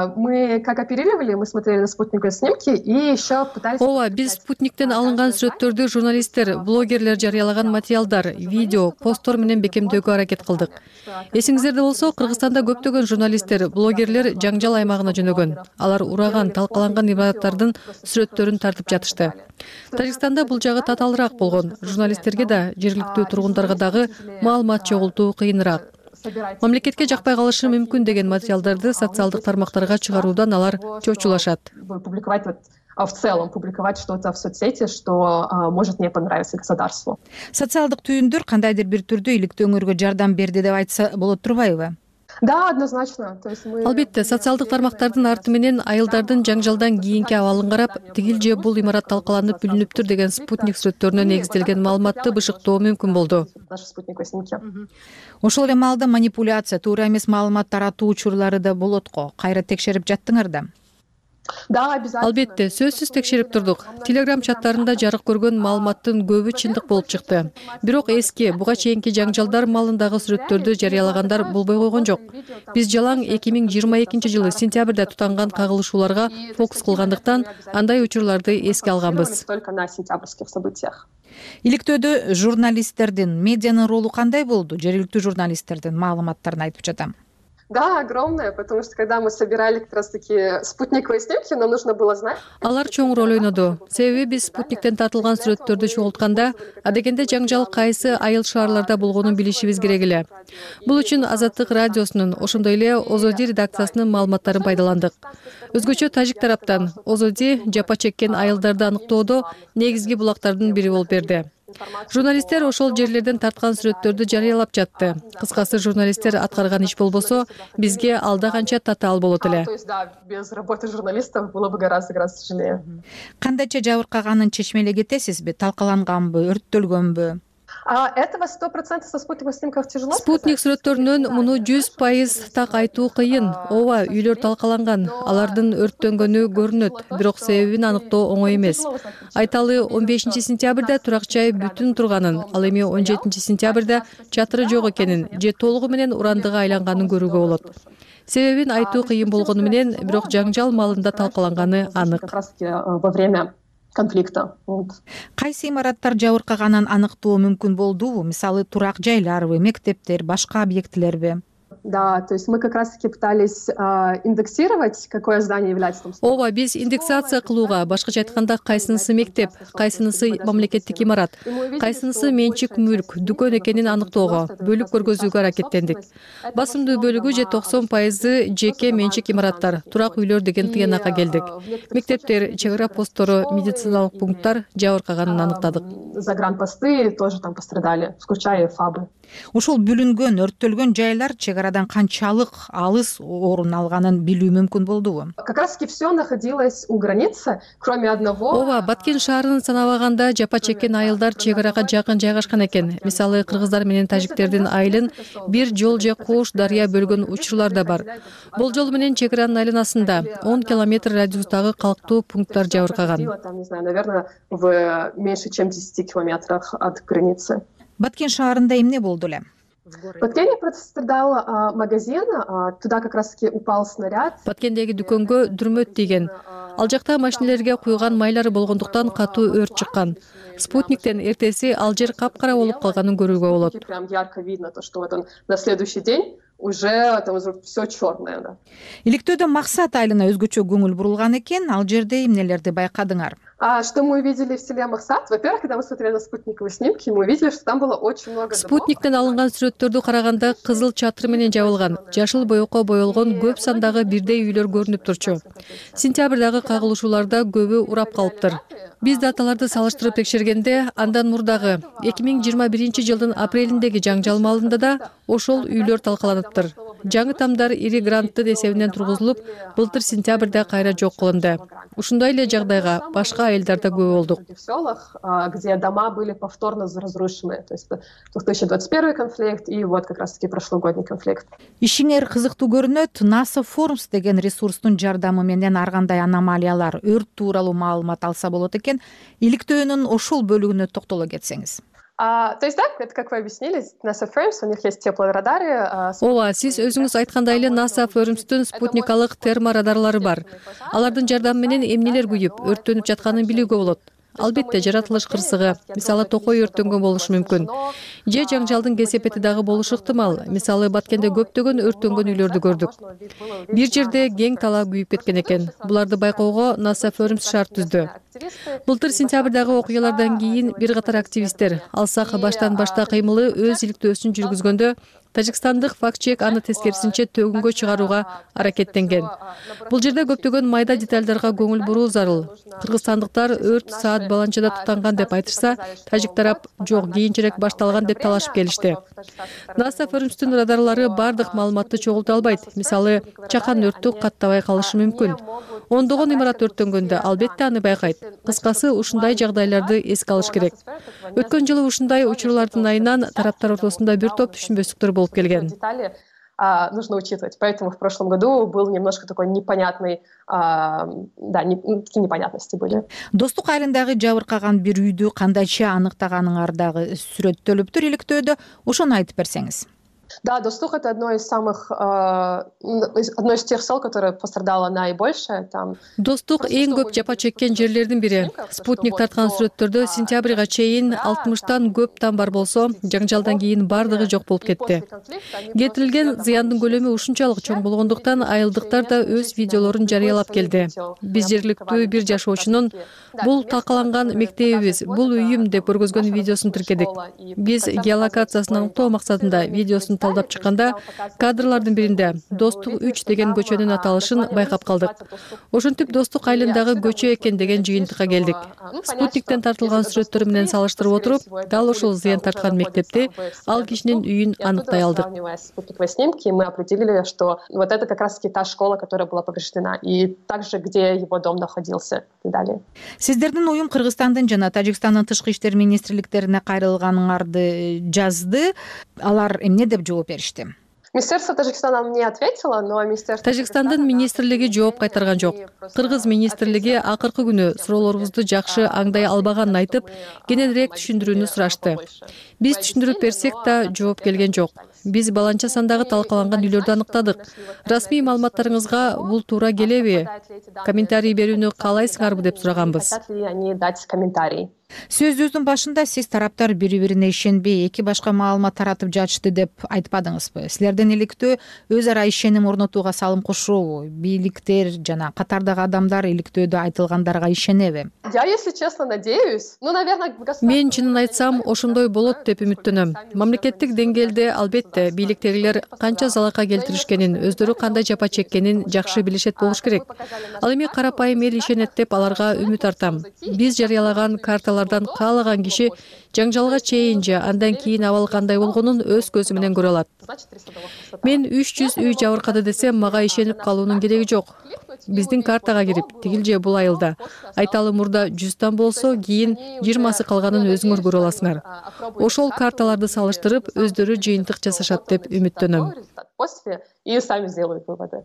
мы как оперировали, мы смотрели на спутниковые снимки и еще пытались... Ооба, биз спутниктен алынган сүрөттөрдү журналисттер, блогерлер жарыялаган материалдар, видео, посттор менен бекемдөөгө аракет кылдык. Эсиңиздерде болсо, Кыргызстанда көптөгөн журналисттер, блогерлер жаңжал аймагына жөнөгөн. Алар ураган, талкаланган имараттардын сүрөттөрүн тартып жатышты. Тажикстанда бул жагы татаалыраак болгон. Журналисттерге да, жергиликтүү тургундарга дагы маалымат чогултуу кыйыныраак. Мамлекетке жакпай калышы мүмкүн деген материалдарды социалдык тармактарга чыгаруудан алар чочулашат. Публиковать в целом, публиковать что-то в соцсети, что может не понравиться государству. Социалдык түйүндөр кандайдыр бир түрдө иликтөөңөргө жардам берди деп айтса болот турбайбы? Да, однозначно. То есть мы... Албетте, социалдык тармактардын арты менен айылдардын жаңжалдан кийинки абалын карап, тигил же бул имарат талкаланып бүлүнүптүр деген спутник сүрөттөрүнө негизделген маалыматты бышыктоо мүмкүн болду. Ошол эле маалда манипуляция, туура эмес маалымат таратуу учурлары да болот го. Кайра текшерип жаттыңар да? Да, обязательно. Албетте, сөзсүз текшерип турдук. Телеграм чаттарында жарык көргөн маалыматтын көбү чындык болуп чыкты. Бирок эски, буга чейинки жаңжалдар маалындагы сүрөттөрдү жарыялагандар болбой койгон жок. Биз жалаң эки миң жыйырма экинчи жылы сентябрда тутанган кагылышууларга фокус кылгандыктан андай учурларды эске алганбыз. Только на сентябрьских событиях. Иликтөөдө журналисттердин, медианын ролу кандай болду? Жергиликтүү журналисттердин маалыматтарын айтып жатам. Да, огромное, потому что когда мы собирали как раз-таки спутниковые снимки, нам нужно было знать. Алар чоң роль ойноду. Себеби биз спутниктен тартылган сүрөттөрдү чогултканда, адегенде жаңжал кайсы айыл шаарларда болгонун билишибиз керек эле. Бул үчүн Азаттык радиосунун, ошондой эле Озоди редакциясынын маалыматтарын пайдаландык. Өзгөчө тажик тараптан Озоди жапа чеккен айылдарды аныктоодо негизги булактардын бири болуп берди. Журналисттер ошол жерлерден тарткан сүрөттөрдү жарыялап жатты. Кыскасы, журналисттер аткарган иш болбосо, бизге алда канча татаал болот эле. То есть, да, без работы журналистов было бы гораздо-гораздо тяжелее. Кандайча жабыркаганын чечмелей кетесизби? Талкаланганбы, өрттөлгөнбү? А этого сто процентов со спутниковых снимков тяжело? Спутник сүрөттөрүнөн муну жүз пайыз так айтуу кыйын. Ооба, үйлөр талкаланган, алардын өрттөнгөнү көрүнөт, бирок себебин аныктоо оңой эмес. Айталы, он бешинчи сентябрда турак жай бүтүн турганын, ал эми он жетинчи сентябрда чатыры жок экенин же толугу менен урандыга айланганын көрүүгө болот. Себебин айтуу кыйын болгону менен, бирок жаңжал маалында талкаланганы анык. Как раз во время конфликта. Кайсы имараттар жабыркаганын аныктоо мүмкүн болдубу? Мисалы, турак жайларбы, мектептер, башка объектилерби? Да, то есть мы как раз-таки пытались э, индексировать, какое здание является там. Ооба, биз индексация кылууга, башкача айтканда, кайсынысы мектеп, кайсынысы мамлекеттик имарат, кайсынысы менчик мүлк, дүкөн экенин аныктоого, бөлүп көргөзүүгө аракеттендик. Басымдуу бөлүгү же токсон пайызы жеке менчик имараттар, турак үйлөр деген тыянакка келдик. Мектептер, чек ара посттору, медициналык пункттар жабыркаганын аныктадык. Загранпосты тоже там пострадали, включая фабы. Ушул бүлүнгөн, өрттөлгөн жайлар чек арадан канчалык алыс орун алганын билүү мүмкүн болдубу? Как раз-таки все находилось у границы, кроме одного. Ооба, Баткен шаарынын санабаганда жапа чеккен айылдар чек арага жакын жайгашкан экен. Мисалы, кыргыздар менен тажиктердин айылын бир жол же коош дарыя бөлгөн учурлар да бар. Болжол менен чек аранын айланасында он километр радиустагы калктуу пункттар жабыркаган. Там, не знаю, наверное, в меньше чем десяти километрах от границы. Баткен шаарында эмне болду эле? В Баткене пострадал а, магазин, а, туда как раз-таки упал снаряд. Баткендеги дүкөнгө дүрмөт тийген. Ал жакта машинелерге куйган майлары болгондуктан катуу өрт чыккан. Спутниктен эртеси ал жер капкара болуп калганын көрүүгө болот. Прям ярко видно то, что вот он на следующий день уже там уже все черное, да. Иликтөөдө Максат айылына өзгөчө көңүл бурулган экен, ал жерде эмнелерди байкадыңар? А что мы увидели в селе Максат? Во-первых, когда мы смотрели на спутниковые снимки, мы увидели, что там было очень много домов. Спутниктен алынган сүрөттөрдү караганда кызыл чатыр менен жабылган, жашыл боекко боелгон көп сандагы бирдей үйлөр көрүнүп турчу. Сентябрдагы кагылышууларда көбү урап калыптыр. Биз даталарды салыштырып текшергенде, андан мурдагы эки миң жыйырма биринчи жылдын апрелиндеги жаңжал маалында да ошол үйлөр талкаланыптыр. Жаңы тамдар ири гранттын эсебинен тургузулуп, былтыр сентябрда кайра жок кылынды. Ушундай эле жагдайга башка айылдарда көп болдук. В селах, где дома были повторно разрушены, то есть две тысячи двадцать первый конфликт и вот как раз-таки прошлогодний конфликт. Ишиңер кызыктуу көрүнөт. NASA Forums деген ресурстун жардамы менен ар кандай аномалиялар, өрт тууралуу маалымат алса болот экен. Иликтөөнүн ошол бөлүгүнө токтоло кетсеңиз. А, то есть, да, это как вы объяснили, NASA Forums, у них есть теплорадары. А... Ооба, сиз өзүңүз айткандай эле NASA Forumстун спутникалык терморадарлары бар. Алардын жардамы менен эмнелер күйүп, өрттөнүп жатканын билүүгө болот. Албетте, жаратылыш кырсыгы, мисалы токой өрттөнгөн болушу мүмкүн. Же жаңжалдын кесепети дагы болушу ыктымал. Мисалы Баткенде көптөгөн өрттөнгөн үйлөрдү көрдүк. Бир жерде кең тала күйүп кеткен экен. Буларды байкоого NASA Forums шарт түздү. Былтыр сентябрдагы окуялардан кийин бир катар активисттер алсак баштан башта кыймылы өз иликтөөсүн жүргүзгөндө тажикстандык факт-чек аны тескерисинче төгүнгө чыгарууга аракеттенген. Бул жерде көптөгөн майда детальдарга көңүл буруу зарыл. Кыргызстандыктар өрт саат баланчада тутанган деп айтышса, тажик тарап жок, кийинчерээк башталган деп талашып келишти. NASA Forumстун радарлары бардык маалыматты чогулта албайт. Мисалы, чакан өрттү каттабай калышы мүмкүн. Ондогон имарат өрттөнгөндө албетте аны байкайт. Кыскасы, ушундай жагдайларды эске алыш керек. Өткөн жылы ушундай учурлардын айынан тараптар ортосунда бир топ түшүнбөстүктөр болуп келген. Детали а, нужно учитывать. Поэтому в прошлом году был немножко такой непонятный, а, да, не, такие непонятности были. Достук айылындагы жабыркаган бир үйдү кандайча аныктаганыңардагы сүрөттөлүптүр иликтөөдө, ошону айтып берсеңиз. Да, Достух — это одно из самых, э, одно из тех сел, которое пострадало наибольше. Там... Достук эң көп жапа чеккен жерлердин бири. Спутник тарткан сүрөттөрдө сентябрга чейин алтымыштан көп там бар болсо, жаңжалдан кийин бардыгы жок болуп кетти. Кетирилген зыяндын көлөмү ушунчалык чоң болгондуктан айылдыктар да өз видеолорун жарыялап келди. Биз жергиликтүү бир жашоочунун бул талкаланган мектебибиз, бул үйүм деп көргөзгөн видеосун тиркедик. Биз геолокациясын аныктоо максатында видеосун талдап чыкканда кадрлардын биринде Достук үч деген көчөнүн аталышын байкап калдык. Ошентип Достук айылындагы көчө экен деген жыйынтыкка келдик. Спутниктен тартылган сүрөттөр менен салыштырып отуруп, дал ошол зыян тарткан мектепти, ал кишинин үйүн аныктай алдык. Спутниковые снимки, мы определили, что вот это как раз-таки та школа, которая была повреждена, и также, где его дом находился, и далее. Сиздердин уюм Кыргызстандын жана Тажикстандын тышкы иштер министрликтерине кайрылганыңарды жазды. Алар эмне деп жооп беришти? Министерство Таджикистана мне ответило, но Министерство... Тажикстандын министрлиги жооп кайтарган жок. Кыргыз министрлиги акыркы күнү суроолорубузду жакшы аңдай албаганын айтып, кененирээк түшүндүрүүнү сурашты. Биз түшүндүрүп берсек да жооп келген жок. Биз баланча сандагы талкаланган үйлөрдү аныктадык. Расмий маалыматтарыңызга бул туура келеби? Комментарий берүүнү каалайсыңарбы деп сураганбыз. Сөзүңүздүн башында сиз тараптар бири-бирине ишенбей, эки башка маалымат таратып жатышты деп айтпадыңызбы? Силердин иликтөө өз ара ишеним орнотууга салым кошобу? Бийликтер жана катардагы адамдар иликтөөдө айтылгандарга ишенеби? Я, если честно, надеюсь. Ну, наверное, мен чынын айтсам, ошондой болот деп үмүттөнөм. Мамлекеттик деңгээлде албетте бийликтегилер канча залака келтиришкенин, өздөрү кандай жапа чеккенин жакшы билишет болуш керек. Ал эми карапайым эл ишенет деп аларга үмүт артам. Биз жарыялаган карталар каалаган киши жаңжалга чейин же андан кийин абал кандай болгонун өз көзү менен көрө алат. Мен үч жүз үй жабыркады десем, мага ишенип калуунун кереги жок. Биздин картага кирип, тигил же бул айылда айталы мурда жүздөн болсо, кийин жыйырмасы калганын өзүңөр көрө аласыңар. Ошол карталарды салыштырып, өздөрү жыйынтык жасашат деп үмүттөнөм. И сами сделают выводы.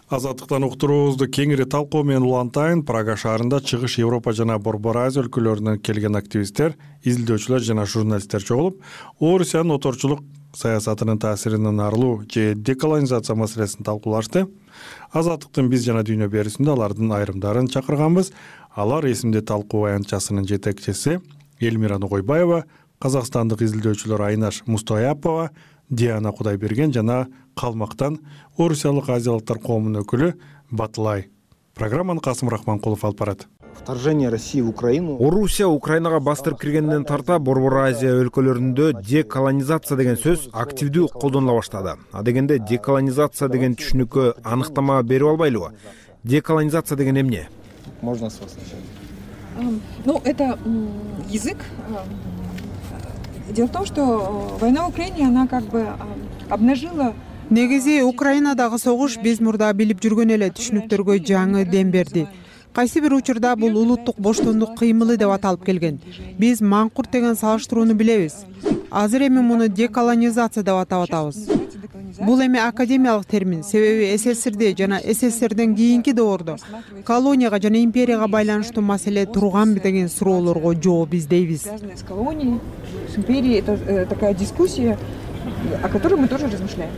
Азаттыктан уктуруубузду кеңири талкуу менен улантайын. Прага шаарында Чыгыш Европа жана Борбор Азия өлкөлөрүнөн келген активисттер, изилдөөчүлөр жана журналисттер чогулуп, Орусиянын оторчулук саясатынын таасиринен арылуу же деколонизация маселесин талкуулашты. Азаттыктын биз жана дүйнө берүүсүндө алардын айрымдарын чакырганбыз. Алар эсимде талкуу аянтчасынын жетекчиси Элмира Нугойбаева, казакстандык изилдөөчүлөр Айнаш Мустаяпова, Диана Кудайберген жана Калмактан Орусиялык азиялыктар коомунун өкүлү Батылай. Программаны Касым Рахманкулов алып барат. Вторжение России в Украину. Орусия Украинага бастырып киргенден тарта Борбор Азия өлкөлөрүндө деколонизация деген сөз активдүү колдонула баштады. А дегенде деколонизация деген түшүнүккө аныктама берип албайлыбы? Деколонизация деген эмне? Можно с вас начать? Ну, это язык. Дело в том, что война в Украине, она как бы обнажила. Негизи Украинадагы согуш биз мурда билип жүргөн эле түшүнүктөргө жаңы дем берди. Кайсы бир учурда бул улуттук боштондук кыймылы деп аталып келген. Биз маңкурт деген салыштырууну билебиз. Азыр эми муну деколонизация деп атап атабыз. Бул эми академиялык термин, себеби СССРде жана СССРден кийинки доордо колонияга жана империяга байланыштуу маселе турганбы деген суроолорго жооп издейбиз. С колонией, с империей, это такая дискуссия, о которой мы тоже размышляем.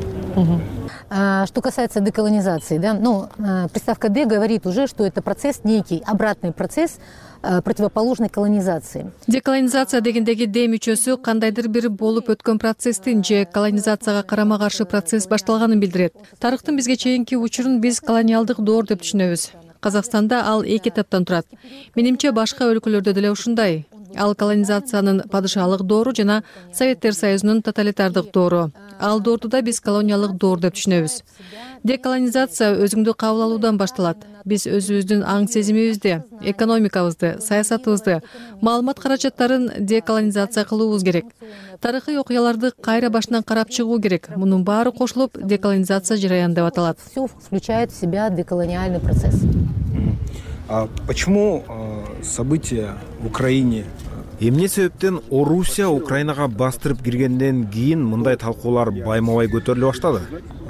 Что касается деколонизации, да, ну, приставка «д» говорит уже, что это процесс, некий обратный процесс, противоположной колонизации. Деколонизация дегендеги «д» мүчөсү кандайдыр бир болуп өткөн процесстин же колонизацияга карама каршы процесс башталганын билдирет. Тарыхтын бизге чейинки учурун биз колониалдык доор деп түшүнөбүз. Казакстанда ал эки этаптан турат. Менимче башка өлкөлөрдө деле ушундай. Ал колонизациянын падышалык доору жана Советтер Союзунун тоталитардык доору. Ал доорду да биз колониалдык доор деп түшүнөбүз. Деколонизация өзүңдү кабыл алуудан башталат. Биз өзүбүздүн аң сезимибизди, экономикабызды, саясатыбызды, маалымат каражаттарын деколонизация кылуубуз керек. Тарыхый окуяларды кайра башынан карап чыгуу керек. Мунун баары кошулуп деколонизация жараяны деп аталат. Все включает в себя деколониальный процесс. А почему э, события в Украине? Эмне себептен Орусия Украинага бастырып киргенден кийин мындай талкуулар байма-бай көтөрүлө баштады?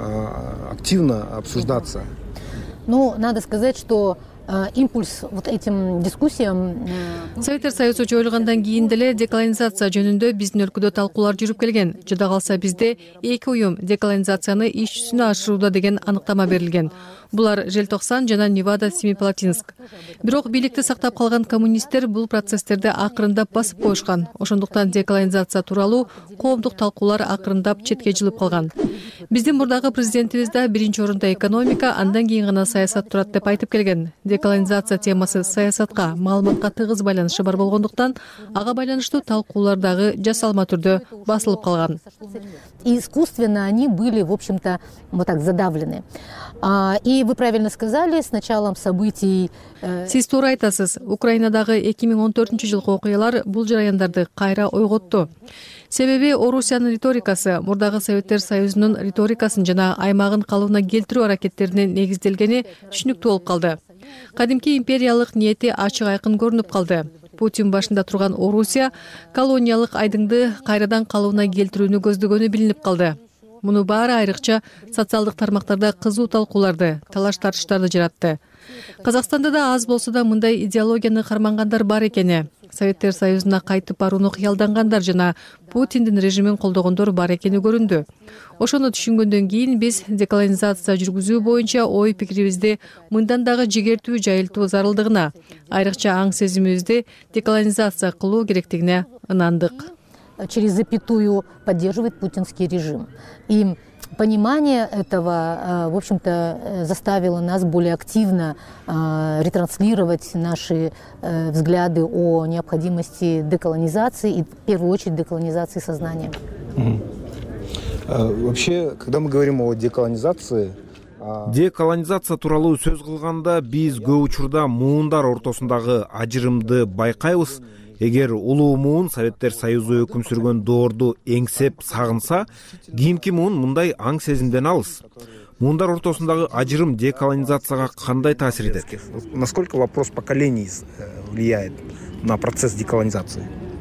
Активно обсуждаться. Ну, надо сказать, что импульс вот этим дискуссиям. Советтер Союзу жоюлгандан кийин деле деколонизация жөнүндө биздин өлкөдө талкуулар жүрүп келген. Жада калса бизде эки уюм деколонизацияны иш жүзүнө ашырууда деген аныктама берилген. Булар Желтоксан жана Невада Семиплатинск. Бирок бийликти сактап калган коммунисттер бул процесстерди акырындап басып коюшкан. Ошондуктан деколонизация тууралуу коомдук талкуулар акырындап четке жылып калган. Биздин мурдагы президентибиз да биринчи орунда экономика, андан кийин гана саясат турат деп айтып келген. Деколонизация темасы саясатка, маалыматка тыгыз байланышы бар болгондуктан ага байланыштуу талкуулар дагы жасалма түрдө басылып калган. И искусственно они были, в общем-то, вот так задавлены. И вы правильно сказали, с началом событий. Сиз туура айтасыз. Украинадагы эки миң он төртүнчү жылкы окуялар бул жараяндарды кайра ойготту. Себеби Орусиянын риторикасы мурдагы Советтер Союзунун риторикасын жана аймагын калыбына келтирүү аракеттерине негизделгени түшүнүктүү болуп калды. Кадимки империялык ниети ачык айкын көрүнүп калды. Путин башында турган Орусия колониялык айдыңды кайрадан калыбына келтирүүнү көздөгөнү билинип калды. Муну баары айрыкча социалдык тармактарда кызуу талкууларды, талаш-тартыштарды жаратты. Казакстанда да аз болсо да мындай идеологияны кармангандар бар экени. Советтер Союзуна кайтып барууну кыялдангандар жана Путиндин режимин колдогондор бар экени көрүндү. Ошону түшүнгөндөн кийин биз деколонизация жүргүзүү боюнча ой пикирибизди мындан дагы жигертүү жайылтуу зарылдыгына, айрыкча аң сезимибизди деколонизация кылуу керектигине ынандык. Через запятую поддерживает путинский режим. И понимание этого, в общем-то, заставило нас более активно ретранслировать наши взгляды о необходимости деколонизации и, в первую очередь, деколонизации сознания. Вообще, когда мы говорим о деколонизации, деколонизация тууралуу сөз кылганда биз көп учурда муундар ортосундагы ажырымды байкайбыз. Эгер улуу муун Советтер Союзу өкүм сүргөн доорду эңсеп сагынса, кийинки муун мындай аң сезимден алыс. Муундар ортосундагы ажырым деколонизацияга кандай таасир этет? Насколько вопрос поколений влияет на процесс деколонизации?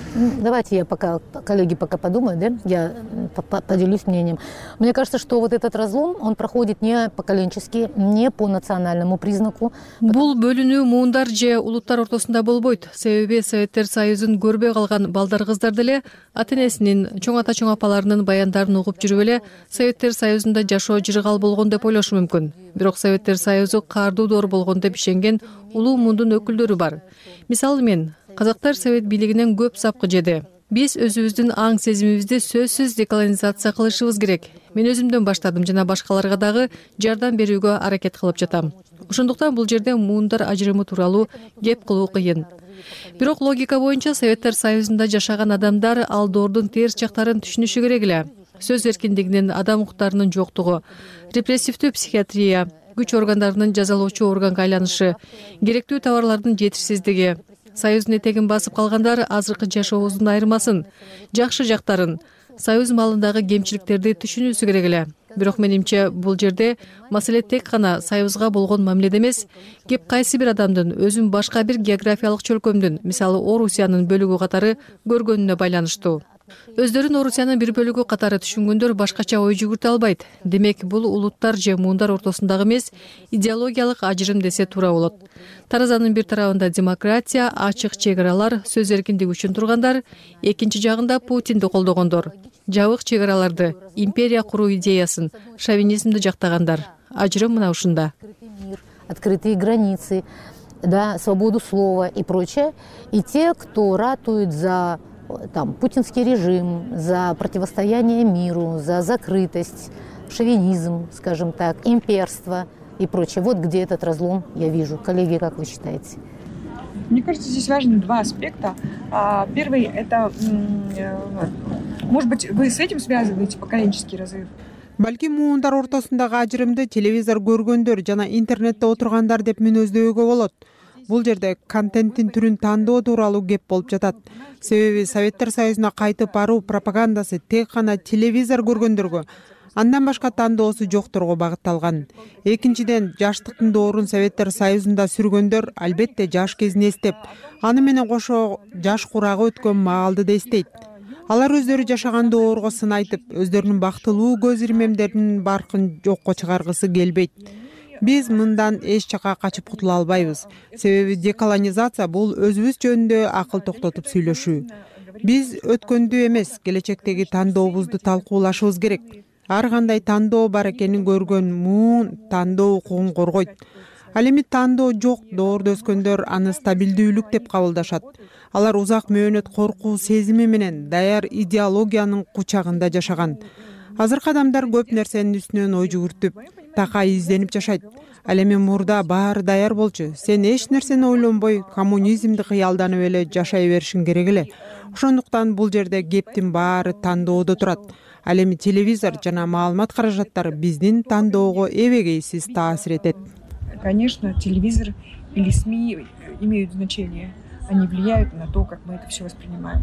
Давайте я пока, коллеги пока подумают, да, я поделюсь мнением. Мне кажется, что вот этот разлом, он проходит не поколенчески, не по национальному признаку. Бул бөлүнүү муундар же улуттар ортосунда болбойт. Себеби Советтер Союзун көрбөй калган балдар кыздар деле ата энесинин, чоң ата чоң апаларынын баяндарын угуп жүрүп эле Советтер Союзунда жашоо жыргал болгон деп ойлошу мүмкүн. Бирок Советтер Союзу каардуу доор болгон деп ишенген улуу муундун өкүлдөрү бар. Мисалы мен казактар совет бийлигинен көп сапкы жеди. Биз өзүбүздүн аң сезимибизди сөзсүз деколонизация кылышыбыз керек. Мен өзүмдөн баштадым жана башкаларга дагы жардам берүүгө аракет кылып жатам. Ошондуктан бул жерде муундар ажырымы тууралуу кеп кылуу кыйын. Бирок логика боюнча Советтер Союзунда жашаган адамдар ал доордун терс жактарын түшүнүшү керек эле. Сөз эркиндигинин, адам укуктарынын жоктугу, репрессивдүү психиатрия, күч органдарынын жазалоочу органга айланышы, керектүү товарлардын жетишсиздиги, Союздун этегин басып калгандар азыркы жашообуздун айырмасын, жакшы жактарын, Союз малындагы кемчиликтерди түшүнүүсү керек эле. Бирок менимче бул жерде маселе тек гана Союзга болгон мамиледе эмес, кеп кайсы бир адамдын өзүн башка бир географиялык чөлкөмдүн, мисалы Орусиянын бөлүгү катары көргөнүнө байланыштуу. Өздөрүн Орусиянын бир бөлүгү катары түшүнгөндөр башкача ой жүгүртө албайт. Демек, бул улуттар же муундар ортосундагы эмес, идеологиялык ажырым десе туура болот. Таразанын бир тарабында демократия, ачык чек аралар, сөз эркиндиги үчүн тургандар, экинчи жагында Путинди колдогондор. Жабык чек араларды, империя куруу идеясын, шовинизмди жактагандар. Ажырым мына ушунда. Открытые границы, да, свободу слова и прочее. И те, кто ратует за там, путинский режим, за противостояние миру, за закрытость, шовинизм, скажем так, имперство и прочее. Вот где этот разлом я вижу. Коллеги, как вы считаете? Мне кажется, здесь важны два аспекта. Первый – это, может быть, вы с этим связываете поколенческий разрыв? Балким муундар ортосундагы ажырымды телевизор көргөндөр жана интернетте отургандар деп мүнөздөөгө болот. Бул жерде контенттин түрүн тандоо тууралуу кеп болуп жатат. Себеби Советтер Союзуна кайтып баруу пропагандасы тек гана телевизор көргөндөргө, андан башка тандоосу жокторго багытталган. Экинчиден, жаштыктын доорун Советтер Союзунда сүргөндөр албетте жаш кезин эстеп, аны менен кошо жаш курагы өткөн маалды да эстейт. Алар өздөрү жашаган доорго сын айтып, өздөрүнүн бактылуу көз ирмемдеринин баркын жокко чыгаргысы келбейт. Биз мындан эч жака качып кутула албайбыз. Себеби деколонизация бул өзүбүз жөнүндө акыл токтотуп сүйлөшүү. Биз өткөндү эмес, келечектеги тандообузду талкуулашыбыз керек. Ар кандай тандоо бар экенин көргөн муун тандоо укугун коргойт. Ал эми тандоо жок доордо өскөндөр аны стабилдүүлүк деп кабылдашат. Алар узак мөөнөт коркуу сезими менен даяр идеологиянын кучагында жашаган. Азыркы адамдар көп нерсенин үстүнөн ой жүгүртүп, такай изденип жашайт. Ал эми мурда баары даяр болчу. Сен эч нерсени ойлонбой, коммунизмди кыялданып эле жашай беришиң керек эле. Ошондуктан бул жерде кептин баары тандоодо турат. Ал эми телевизор жана маалымат каражаттары биздин тандоого эбегейсиз таасир этет. Конечно, телевизор или СМИ имеют значение. Они влияют на то, как мы это все воспринимаем.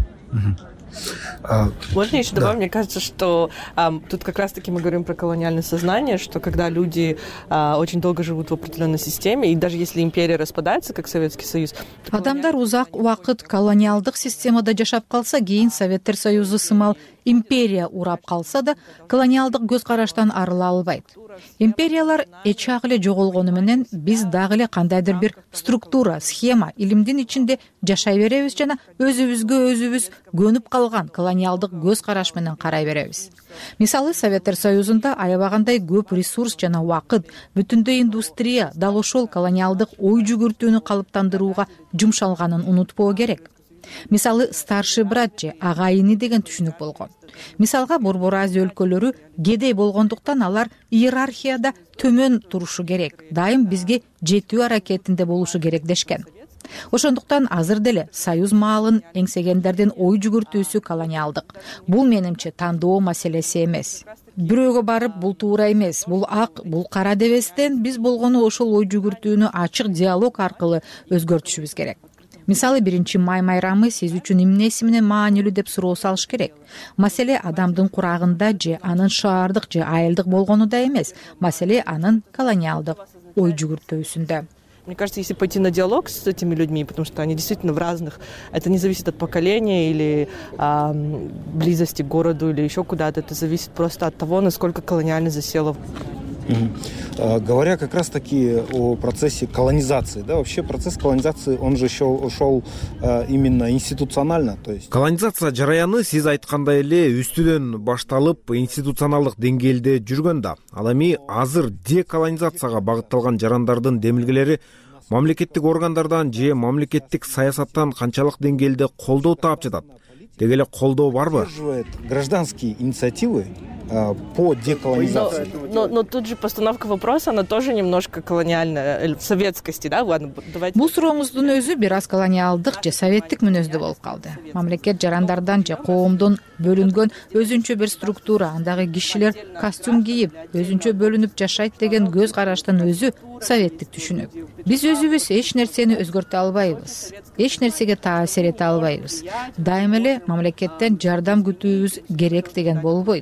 А, Можно еще добавить? Да. Мне кажется, что а, тут как раз-таки мы говорим про колониальное сознание, что когда люди а, очень долго живут в определенной системе, и даже если империя распадается, как Советский Союз... Адамдар узак убакыт колониалдык системада жашап калса, кийин Советтер Союзу сымал империя урап калса да, колониалдык көз караштан арыла албайт. Империялар эч ак эле жоголгону менен биз дагы эле кандайдыр бир структура, схема, илимдин ичинде жашай беребиз жана өзүбүзгө өзүбүз көнүп калган колониалдык көз караш менен карай беребиз. Мисалы, Советтер Союзунда аябагандай көп ресурс жана убакыт, бүтүндөй индустрия дал ошол колониалдык ой жүгүртүүнү калыптандырууга жумшалганын унутпоо керек. Мисалы, старший брат же агайыны деген түшүнүк болгон. Мисалга, Борбор Азия өлкөлөрү кедей болгондуктан алар иерархияда төмөн турушу керек, дайым бизге жетүү аракетинде болушу керек дешкен. Ошондуктан азыр деле Союз маалын эңсегендердин ой жүгүртүүсү колониалдык. Бул менимче тандоо маселеси эмес. Бирөөгө барып бул туура эмес, бул ак, бул кара дебестен биз болгону ошол ой жүгүртүүнү ачык диалог аркылы өзгөртүшүбүз керек. Мисалы, биринчи май майрамы сиз үчүн эмнеси менен маанилүү деп суроо салыш керек. Маселе адамдын курагында же анын шаардык же айылдык болгонуда эмес, маселе анын колониалдык ой жүгүртүүсүндө. Мне кажется, если пойти на диалог с этими людьми, потому что они действительно в разных, это не зависит от поколения или а, близости к городу или еще куда-то, это зависит просто от того, насколько колониально засело. Угу. Говоря как раз-таки о процессе колонизации, да, вообще процесс колонизации, он же шел, шел именно институционально, то есть. Колонизация жараяны сиз айткандай эле үстүдөн башталып институционалдык деңгээлде жүргөн да. Ал эми азыр деколонизацияга багытталган жарандардын демилгелери мамлекеттик органдардан же мамлекеттик саясаттан канчалык деңгээлде колдоо таап жатат? Деги эле колдоо барбы? Гражданские инициативы по деколонизации. Но, но, но тут же постановка вопроса, она тоже немножко колониальная, в советскости, да? Ладно, давайте. Бул сурооңуздун өзү бир аз колониалдык же советтик мүнөздүү болуп калды. Мамлекет жарандардан же коомдон бөлүнгөн өзүнчө бир структура, андагы кишилер костюм кийип, өзүнчө бөлүнүп жашайт деген көз караштын өзү советтик түшүнүк. Биз өзүбүз эч нерсени өзгөртө албайбыз, эч нерсеге таасир эте албайбыз. Дайыма эле мамлекеттен жардам күтүүбүз керек деген болбойт.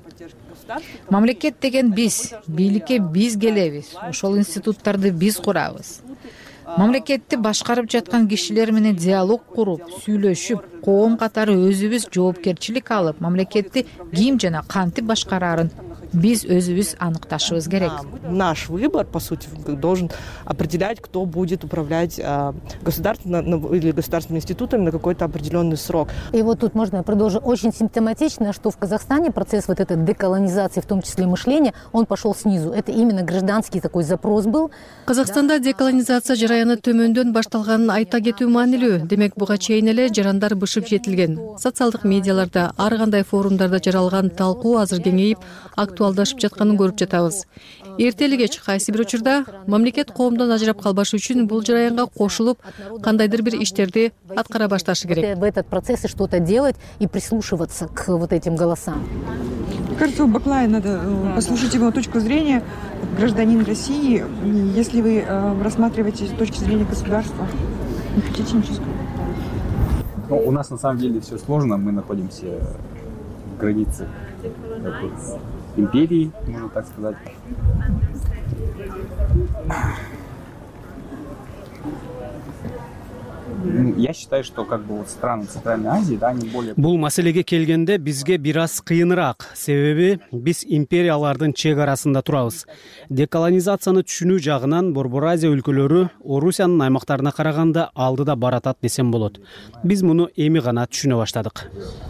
Мамлекет деген биз, бийликке биз келебиз, ошол институттарды биз курабыз. Мамлекетти башкарып жаткан кишилер менен диалог куруп, сүйлөшүп, коом катары өзүбүз жоопкерчилик алып, мамлекетти ким жана кантип башкарарын биз өзүбүз аныкташыбыз керек. Наш выбор, по сути, должен определять, кто будет управлять а, государственным или государственными институтами на какой-то определенный срок. И вот тут можно продолжить. Очень симптоматично, что в Казахстане процесс вот этой деколонизации, в том числе мышления, он пошел снизу. Это именно гражданский такой запрос был. Казакстанда деколонизация жараяны төмөндөн башталганын айта кетүү маанилүү. Демек буга чейин эле жарандар бышып жетилген. Социалдык медиаларда, ар кандай форумдарда жаралган талкуу азыр кеңейип, актуалдашып жатканын көрүп жатабыз. Эртели кеч кайсы бир учурда мамлекет коомдон ажырап калбаш үчүн бул жараянга кошулуп, кандайдыр бир иштерди аткара башташы керек. В этот процесс что-то делать и прислушиваться к вот этим голосам. Мне кажется, у Баклая надо послушать его точку зрения, гражданин России, если вы э, рассматриваете с точки зрения государства. Не хотите ничего сказать? Ну, у нас на самом деле все сложно. Мы находимся в границе такой империи, можно так сказать. Я считаю, что как бы вот страны Центральной Азии, да, они более... Бул маселеге келгенде бизге бир аз кыйыныраак. Себеби биз империялардын чек арасында турабыз. Деколонизацияны түшүнүү жагынан Борбор Азия өлкөлөрү Орусиянын аймактарына караганда алдыда баратат десем болот. Биз муну эми гана түшүнө баштадык.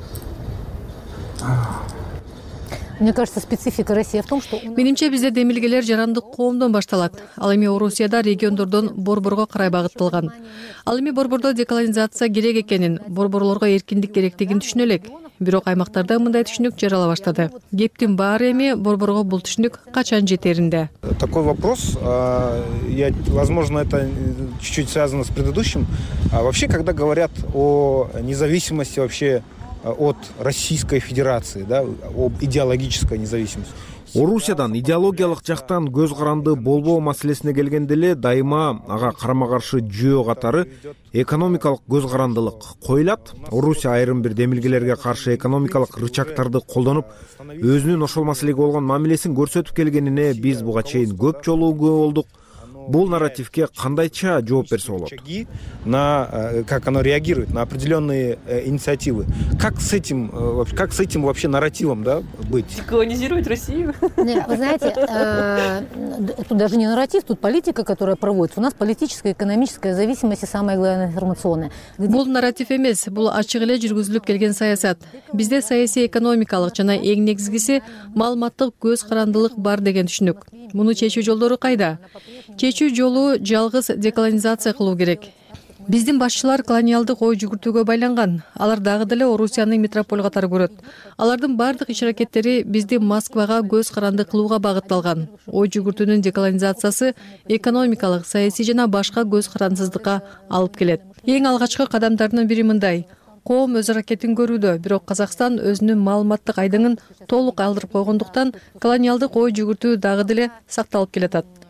Мне кажется, специфика России в том, что... Менимче бизде демилгелер жарандык коомдон башталат. Ал эми Орусияда региондордон борборго карай багытталган. Ал эми борбордо деколонизация керек экенин, борборлорго эркиндик керектигин түшүнө элек. Бирок аймактарда мындай түшүнүк жарала баштады. Кептин баары эми борборго бул түшүнүк качан жетеринде. Такой вопрос, я, возможно, это чуть-чуть связано с предыдущим. Вообще, когда говорят о независимости вообще от Российской Федерации, да, об идеологической независимости. Орусиядан идеологиялык жактан көз каранды болбоо маселесине келгенде эле дайыма ага карама каршы жөө катары экономикалык көз карандылык коюлат. Орусия айрым бир демилгелерге каршы экономикалык рычагтарды колдонуп, өзүнүн ошол маселеге болгон мамилесин көрсөтүп келгенине биз буга чейин көп жолу күбө болдук. Бул нарративке кандайча жооп берсе болот? На как оно реагирует на определенные инициативы. Как с этим, как с этим вообще нарративом, да, быть? Колонизировать Россию? Нет, вы знаете, тут даже не нарратив, тут политика, которая проводится. У нас политическая, экономическая зависимость и самое главное информационная. Бул нарратив эмес, бул ачык эле жүргүзүлүп келген саясат. Бизде саясий экономикалык жана эң негизгиси маалыматтык көз карандылык бар деген түшүнүк. Муну чечүү жолдору кайда? Чечүү жолу жалгыз деколонизация кылуу керек. Биздин башчылар колониалдык ой жүгүртүүгө байланган. Алар дагы деле Орусияны метрополь катары көрөт. Алардын бардык иш-аракеттери бизди Москвага көз каранды кылууга багытталган. Ой жүгүртүүнүн деколонизациясы экономикалык, саясий жана башка көз карансыздыкка алып келет. Эң алгачкы кадамдарынын бири мындай. Коом өз аракетин көрүүдө, бирок Казакстан өзүнүн маалыматтык айдыңын толук алдырып койгондуктан колониалдык ой жүгүртүү дагы деле сакталып келатат.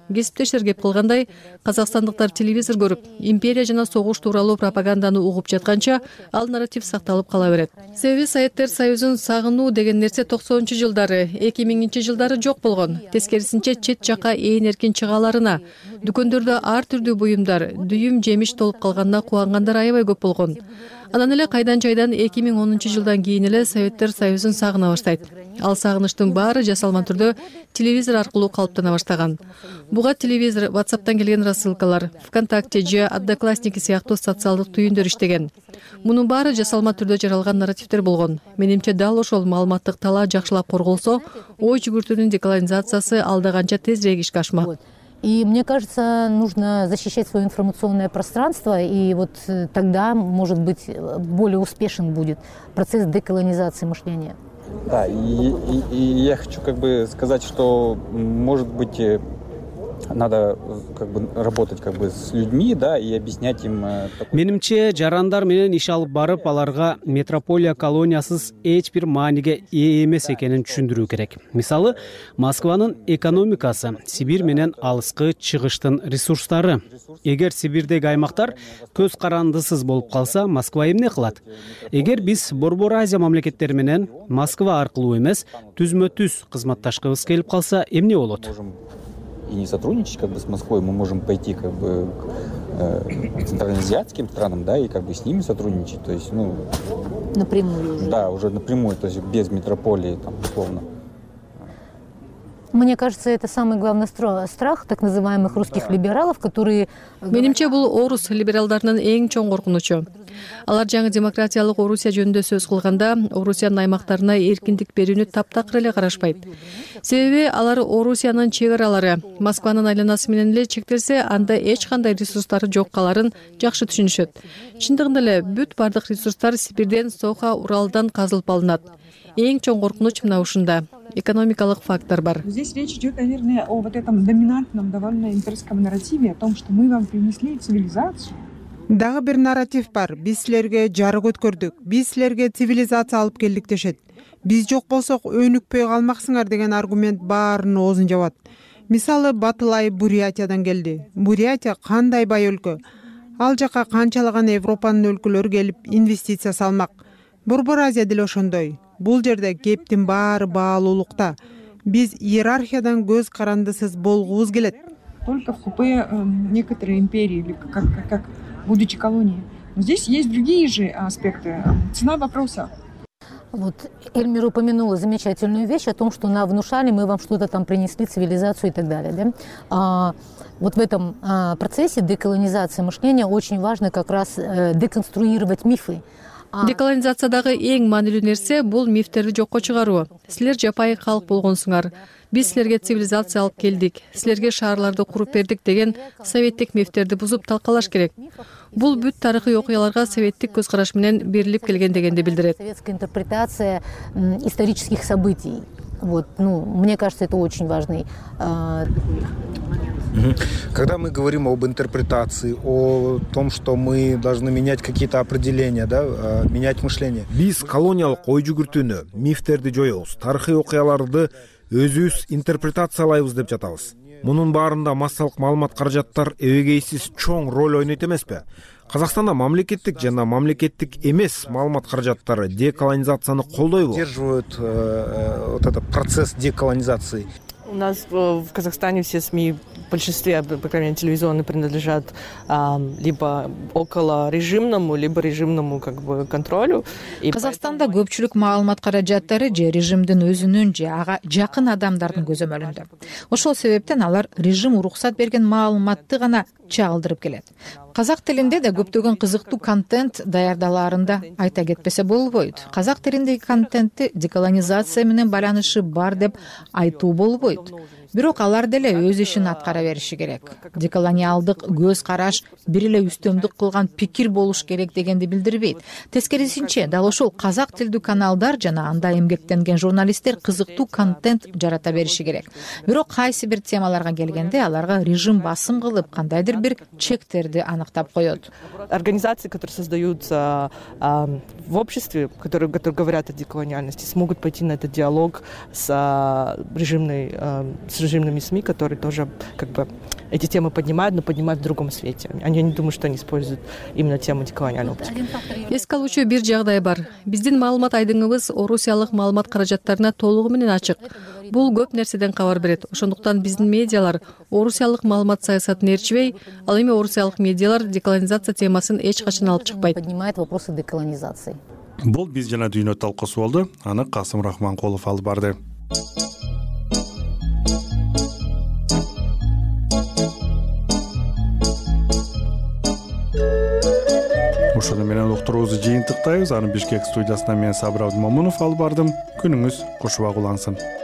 кесиптештер кеп кылгандай, казакстандыктар телевизор көрүп, империя жана согуш тууралуу пропаганданы угуп жатканча, ал нарратив сакталып кала берет. Себеби Советтер Союзун сагынуу деген нерсе токсонунчу жылдары, эки миңинчи жылдары жок болгон. Тескерисинче чет жака ээн эркин чыгаларына, дүкөндөрдө ар түрдүү буюмдар, дүйүм жемиш толуп калганына кубангандар аябай көп болгон. Анан эле кайдан жайдан эки миң онунчу жылдан кийин эле Советтер Союзун сагына баштайт. Ал сагынычтын баары жасалма түрдө телевизор аркылуу калыптана баштаган. Буга телевизор, WhatsApp'тан келген рассылкалар, ВКонтакте же Одноклассники сыяктуу социалдык түйүндөр иштеген. Мунун баары жасалма түрдө жаралган нарративдер болгон. Менимче дал ошол маалыматтык талаа жакшылап корголсо, ой жүгүртүүнүн деколонизациясы алдаганча тезирээк ишке ашмак. И мне кажется, нужно защищать свое информационное пространство, и вот тогда, может быть, более успешен будет процесс деколонизации мышления. Да, и, и, и я хочу как бы сказать, что, может быть, надо как бы работать как бы с людьми, да, и объяснять им. Менимче, жарандар менен иш алып барып, аларга метрополия колониясыз эч бир мааниге ээ эмес экенин түшүндүрүү керек. Мисалы, Москванын экономикасы Сибирь менен алыскы чыгыштын ресурстары. Эгер Сибирдеги аймактар көз карандысыз болуп калса, Москва эмне кылат? Эгер биз Борбор Азия мамлекеттери менен Москва аркылуу эмес, түзмө-түз кызматташкыбыз келип калса, эмне болот? И не сотрудничать как бы с Москвой, мы можем пойти как бы к э, центральноазиатским странам, да, и как бы с ними сотрудничать, то есть, ну... Напрямую уже. Да, уже напрямую, то есть без метрополии, там, условно. Мне кажется, это самый главный страх так называемых русских либералов, которые... Менимче бул орус либералдарынын эң чоң коркунучу. Алар жаңы демократиялык Орусия жөнүндө сөз кылганда, Орусиянын аймактарына эркиндик берүүнү таптакыр эле карашпайт. Себеби алар Орусиянын чек аралары Москванын айланасы менен эле чектелсе, анда эч кандай ресурстары жок каларын жакшы түшүнүшөт. Чындыгында эле бүт бардык ресурстар Сибирден, Соха, Уралдан казылып алынат. Эң чоң коркунуч мына ушунда. Экономикалык фактор бар. Здесь речь идет, наверное, о вот этом доминантном довольно имперском нарративе, о том, что мы вам принесли цивилизацию. Дагы бир нарратив бар. Биз силерге жарык өткөрдүк. Биз силерге цивилизация алып келдик дешет. Биз жок болсок өнүкпөй калмаксыңар деген аргумент баарын оозун жабат. Мисалы, Батылай Бурятиядан келди. Бурятия кандай бай өлкө. Ал жака канчалаган Европанын өлкөлөрү келип инвестиция салмак. Борбор Азия деле ошондой. Бул жерде кептин баары баалуулукта. Биз иерархиядан көз карандысыз болгубуз келет. Только в купе э, некоторые империи, или как, как, как будучи колонией. Но здесь есть другие же аспекты. Цена вопроса. Вот Эльмир упомянула замечательную вещь о том, что нам внушали, мы вам что-то там принесли, цивилизацию и так далее. Да? А, вот в этом а, процессе деколонизации мышления очень важно как раз э, деконструировать мифы. Деколонизациядагы эң маанилүү нерсе бул мифтерди жокко чыгаруу. Силер жапайы калк болгонсуңар. Биз силерге цивилизация алып келдик, силерге шаарларды куруп бердик деген советтик мифтерди бузуп талкалаш керек. Бул бүт тарыхый окуяларга советтик көз караш менен берилип келген дегенди билдирет. Советская интерпретация исторических событий. Вот, ну, мне кажется, это очень важный. Когда мы говорим об интерпретации, о том, что мы должны менять какие-то определения, да, менять мышление. Биз колониялык ой жүгүртүүнү, мифтерди жоебуз, тарыхый окуяларды өзүбүз интерпретациялайбыз деп жатабыз. Мунун баарында массалык маалымат каражаттар эбегейсиз чоң роль ойнойт эмеспи? Казакстанда мамлекеттик жана мамлекеттик эмес маалымат каражаттары деколонизацияны колдойбу? Поддерживают вот этот процесс деколонизации. У нас в Казахстане все СМИ в большинстве, по крайней мере, телевизионные, принадлежат а, либо около режимному, либо режимному как бы контролю. Казакстанда көпчүлүк маалымат каражаттары же режимдин өзүнүн же ага жакын адамдардын көзөмөлүндө. Ошол себептен алар режим уруксат берген маалыматты гана чагылдырып келет. Казак тилинде да көптөгөн кызыктуу контент даярдалаарында айта кетпесе болбойт. Казак тилиндеги контентти деколонизация менен байланышы бар деп айтуу болбойт. Бирок алар деле өз ишин аткара бериши керек. Деколониалдык көз караш бир эле үстөмдүк кылган пикир болуш керек дегенди билдирбейт. Тескерисинче, дал ошол казак тилдүү каналдар жана анда эмгектенген журналисттер кызыктуу контент жарата бериши керек. Бирок кайсы бир темаларга келгенде аларга режим басым кылып кандайдыр бир чектерди аныктап коет. Организации, которые создаются а, в обществе, которые, которые говорят о деколониальности, смогут пойти на этот диалог с а, режимной, а, с режимными СМИ, которые тоже как бы эти темы поднимают, но поднимают в другом свете. Я не думаю, что они используют именно тему деколониальной оптики. Эске алуучу бир жагдай бар. Биздин маалымат айдыңыбыз орусиялык маалымат каражаттарына толугу менен ачык. Бул көп нерседен кабар берет. Ошондуктан биздин медиалар орусиялык маалымат саясатын ээрчибей, ал эми орусиялык медиалар деколонизация темасын эч качан алып чыкпайт. Поднимает вопросы деколонизации. Бул биз жана дүйнө талкуусу болду. Аны Касым Рахманкулов алып барды. Ошону менен уктуруубузду жыйынтыктайбыз. Аны Бишкек студиясынан мен Сабыр Абдымомунов алып бардым. Күнүңүз кушубак улансын.